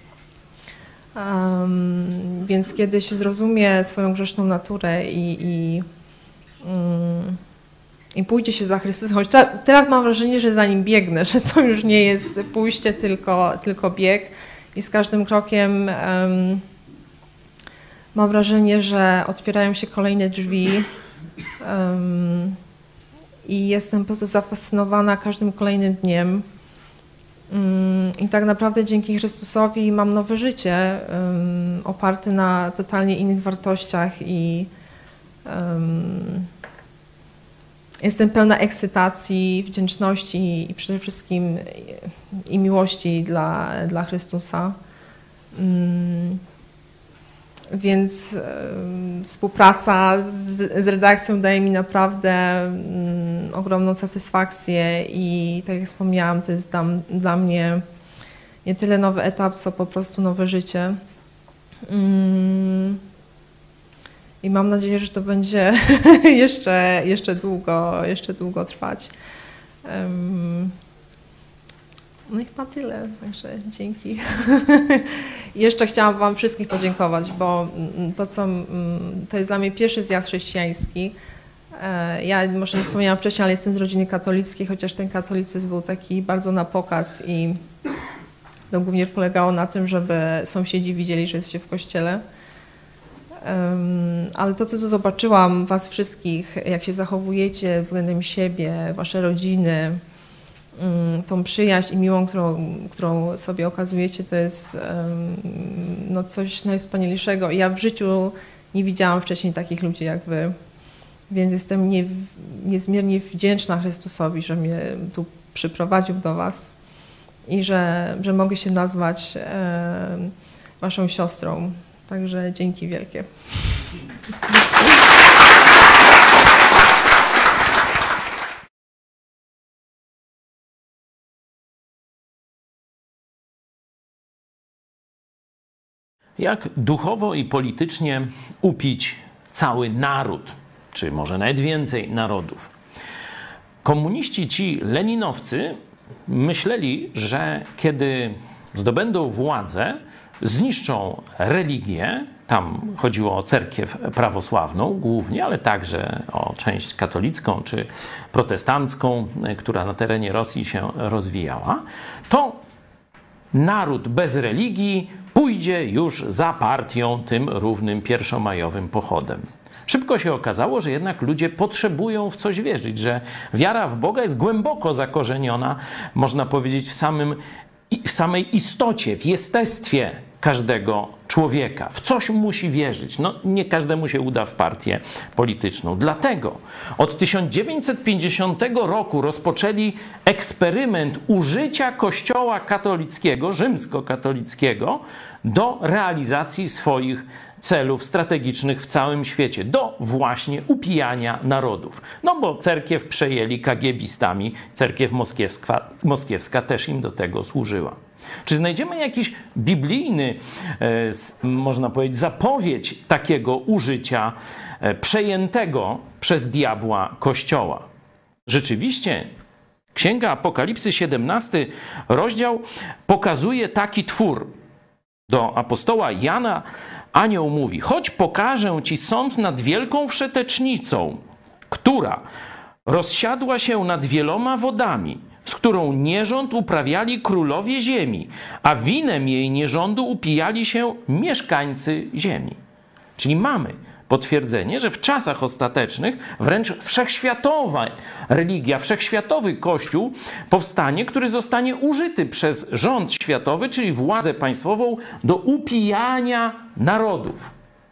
Um, więc kiedy się zrozumie swoją grzeszną naturę i, i, um, i pójdzie się za Chrystusem, choć te, teraz mam wrażenie, że za nim biegnę, że to już nie jest pójście, tylko, tylko bieg i z każdym krokiem um, mam wrażenie, że otwierają się kolejne drzwi um, i jestem po prostu zafascynowana każdym kolejnym dniem. Um, I tak naprawdę dzięki Chrystusowi mam nowe życie um, oparte na totalnie innych wartościach i um, jestem pełna ekscytacji, wdzięczności i przede wszystkim i miłości dla, dla Chrystusa. Um, Więc y, współpraca z, z redakcją daje mi naprawdę y, ogromną satysfakcję i tak jak wspomniałam, to jest dla, dla mnie nie tyle nowy etap, co po prostu nowe życie. Y, I mam nadzieję, że to będzie jeszcze, jeszcze, długo, jeszcze długo trwać. Y, No i chyba tyle, także dzięki. Jeszcze chciałam Wam wszystkich podziękować, bo to, co, to jest dla mnie pierwszy zjazd chrześcijański. Ja może nie wspomniałam wcześniej, ale jestem z rodziny katolickiej, chociaż ten katolicyzm był taki bardzo na pokaz i to głównie polegało na tym, żeby sąsiedzi widzieli, że jest się w kościele. Ale to, co tu zobaczyłam Was wszystkich, jak się zachowujecie względem siebie, Wasze rodziny, tą przyjaźń i miłą, którą, którą sobie okazujecie, to jest no, coś najwspanialszego. Ja w życiu nie widziałam wcześniej takich ludzi jak wy, więc jestem nie, niezmiernie wdzięczna Chrystusowi, że mnie tu przyprowadził do was i że, że mogę się nazwać e, waszą siostrą. Także dzięki wielkie. Jak duchowo i politycznie upić cały naród, czy może nawet więcej narodów? Komuniści, ci leninowcy, myśleli, że kiedy zdobędą władzę, zniszczą religię, tam chodziło o cerkiew prawosławną głównie, ale także o część katolicką czy protestancką, która na terenie Rosji się rozwijała, to naród bez religii pójdzie już za partią tym równym pierwszomajowym pochodem. Szybko się okazało, że jednak ludzie potrzebują w coś wierzyć, że wiara w Boga jest głęboko zakorzeniona, można powiedzieć, w, samym, w samej istocie, w jestestwie każdego człowieka. W coś musi wierzyć. No, nie każdemu się uda w partię polityczną. Dlatego od tysiąc dziewięćset pięćdziesiątego roku rozpoczęli eksperyment użycia Kościoła katolickiego, rzymskokatolickiego, do realizacji swoich celów strategicznych w całym świecie, do właśnie upijania narodów. No bo cerkiew przejęli kagiebistami, cerkiew moskiewska, moskiewska też im do tego służyła. Czy znajdziemy jakiś biblijny, e, można powiedzieć, zapowiedź takiego użycia e, przejętego przez diabła Kościoła? Rzeczywiście, Księga Apokalipsy, siedemnasty rozdział, pokazuje taki twór. Do apostoła Jana anioł mówi: chodź, pokażę ci sąd nad wielką wszetecznicą, która rozsiadła się nad wieloma wodami, z którą nierząd uprawiali królowie ziemi, a winem jej nierządu upijali się mieszkańcy ziemi. Czyli mamy potwierdzenie, że w czasach ostatecznych wręcz wszechświatowa religia, wszechświatowy Kościół powstanie, który zostanie użyty przez rząd światowy, czyli władzę państwową, do upijania narodów.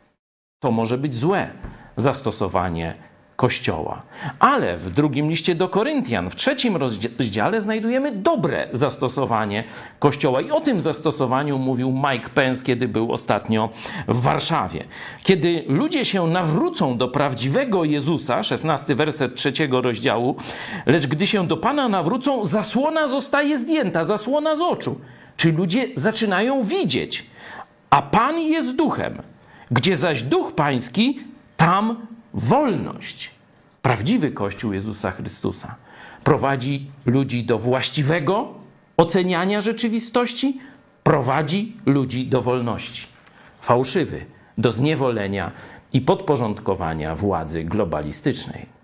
To może być złe zastosowanie Kościoła. Ale w drugim liście do Koryntian, w trzecim rozdziale, znajdujemy dobre zastosowanie Kościoła. I o tym zastosowaniu mówił Mike Pence, kiedy był ostatnio w Warszawie. Kiedy ludzie się nawrócą do prawdziwego Jezusa, szesnasty werset trzeciego rozdziału, lecz gdy się do Pana nawrócą, zasłona zostaje zdjęta, zasłona z oczu. Czyli ludzie zaczynają widzieć. A Pan jest duchem. Gdzie zaś duch pański, tam wolność. Prawdziwy Kościół Jezusa Chrystusa prowadzi ludzi do właściwego oceniania rzeczywistości, prowadzi ludzi do wolności. Fałszywy do zniewolenia i podporządkowania władzy globalistycznej.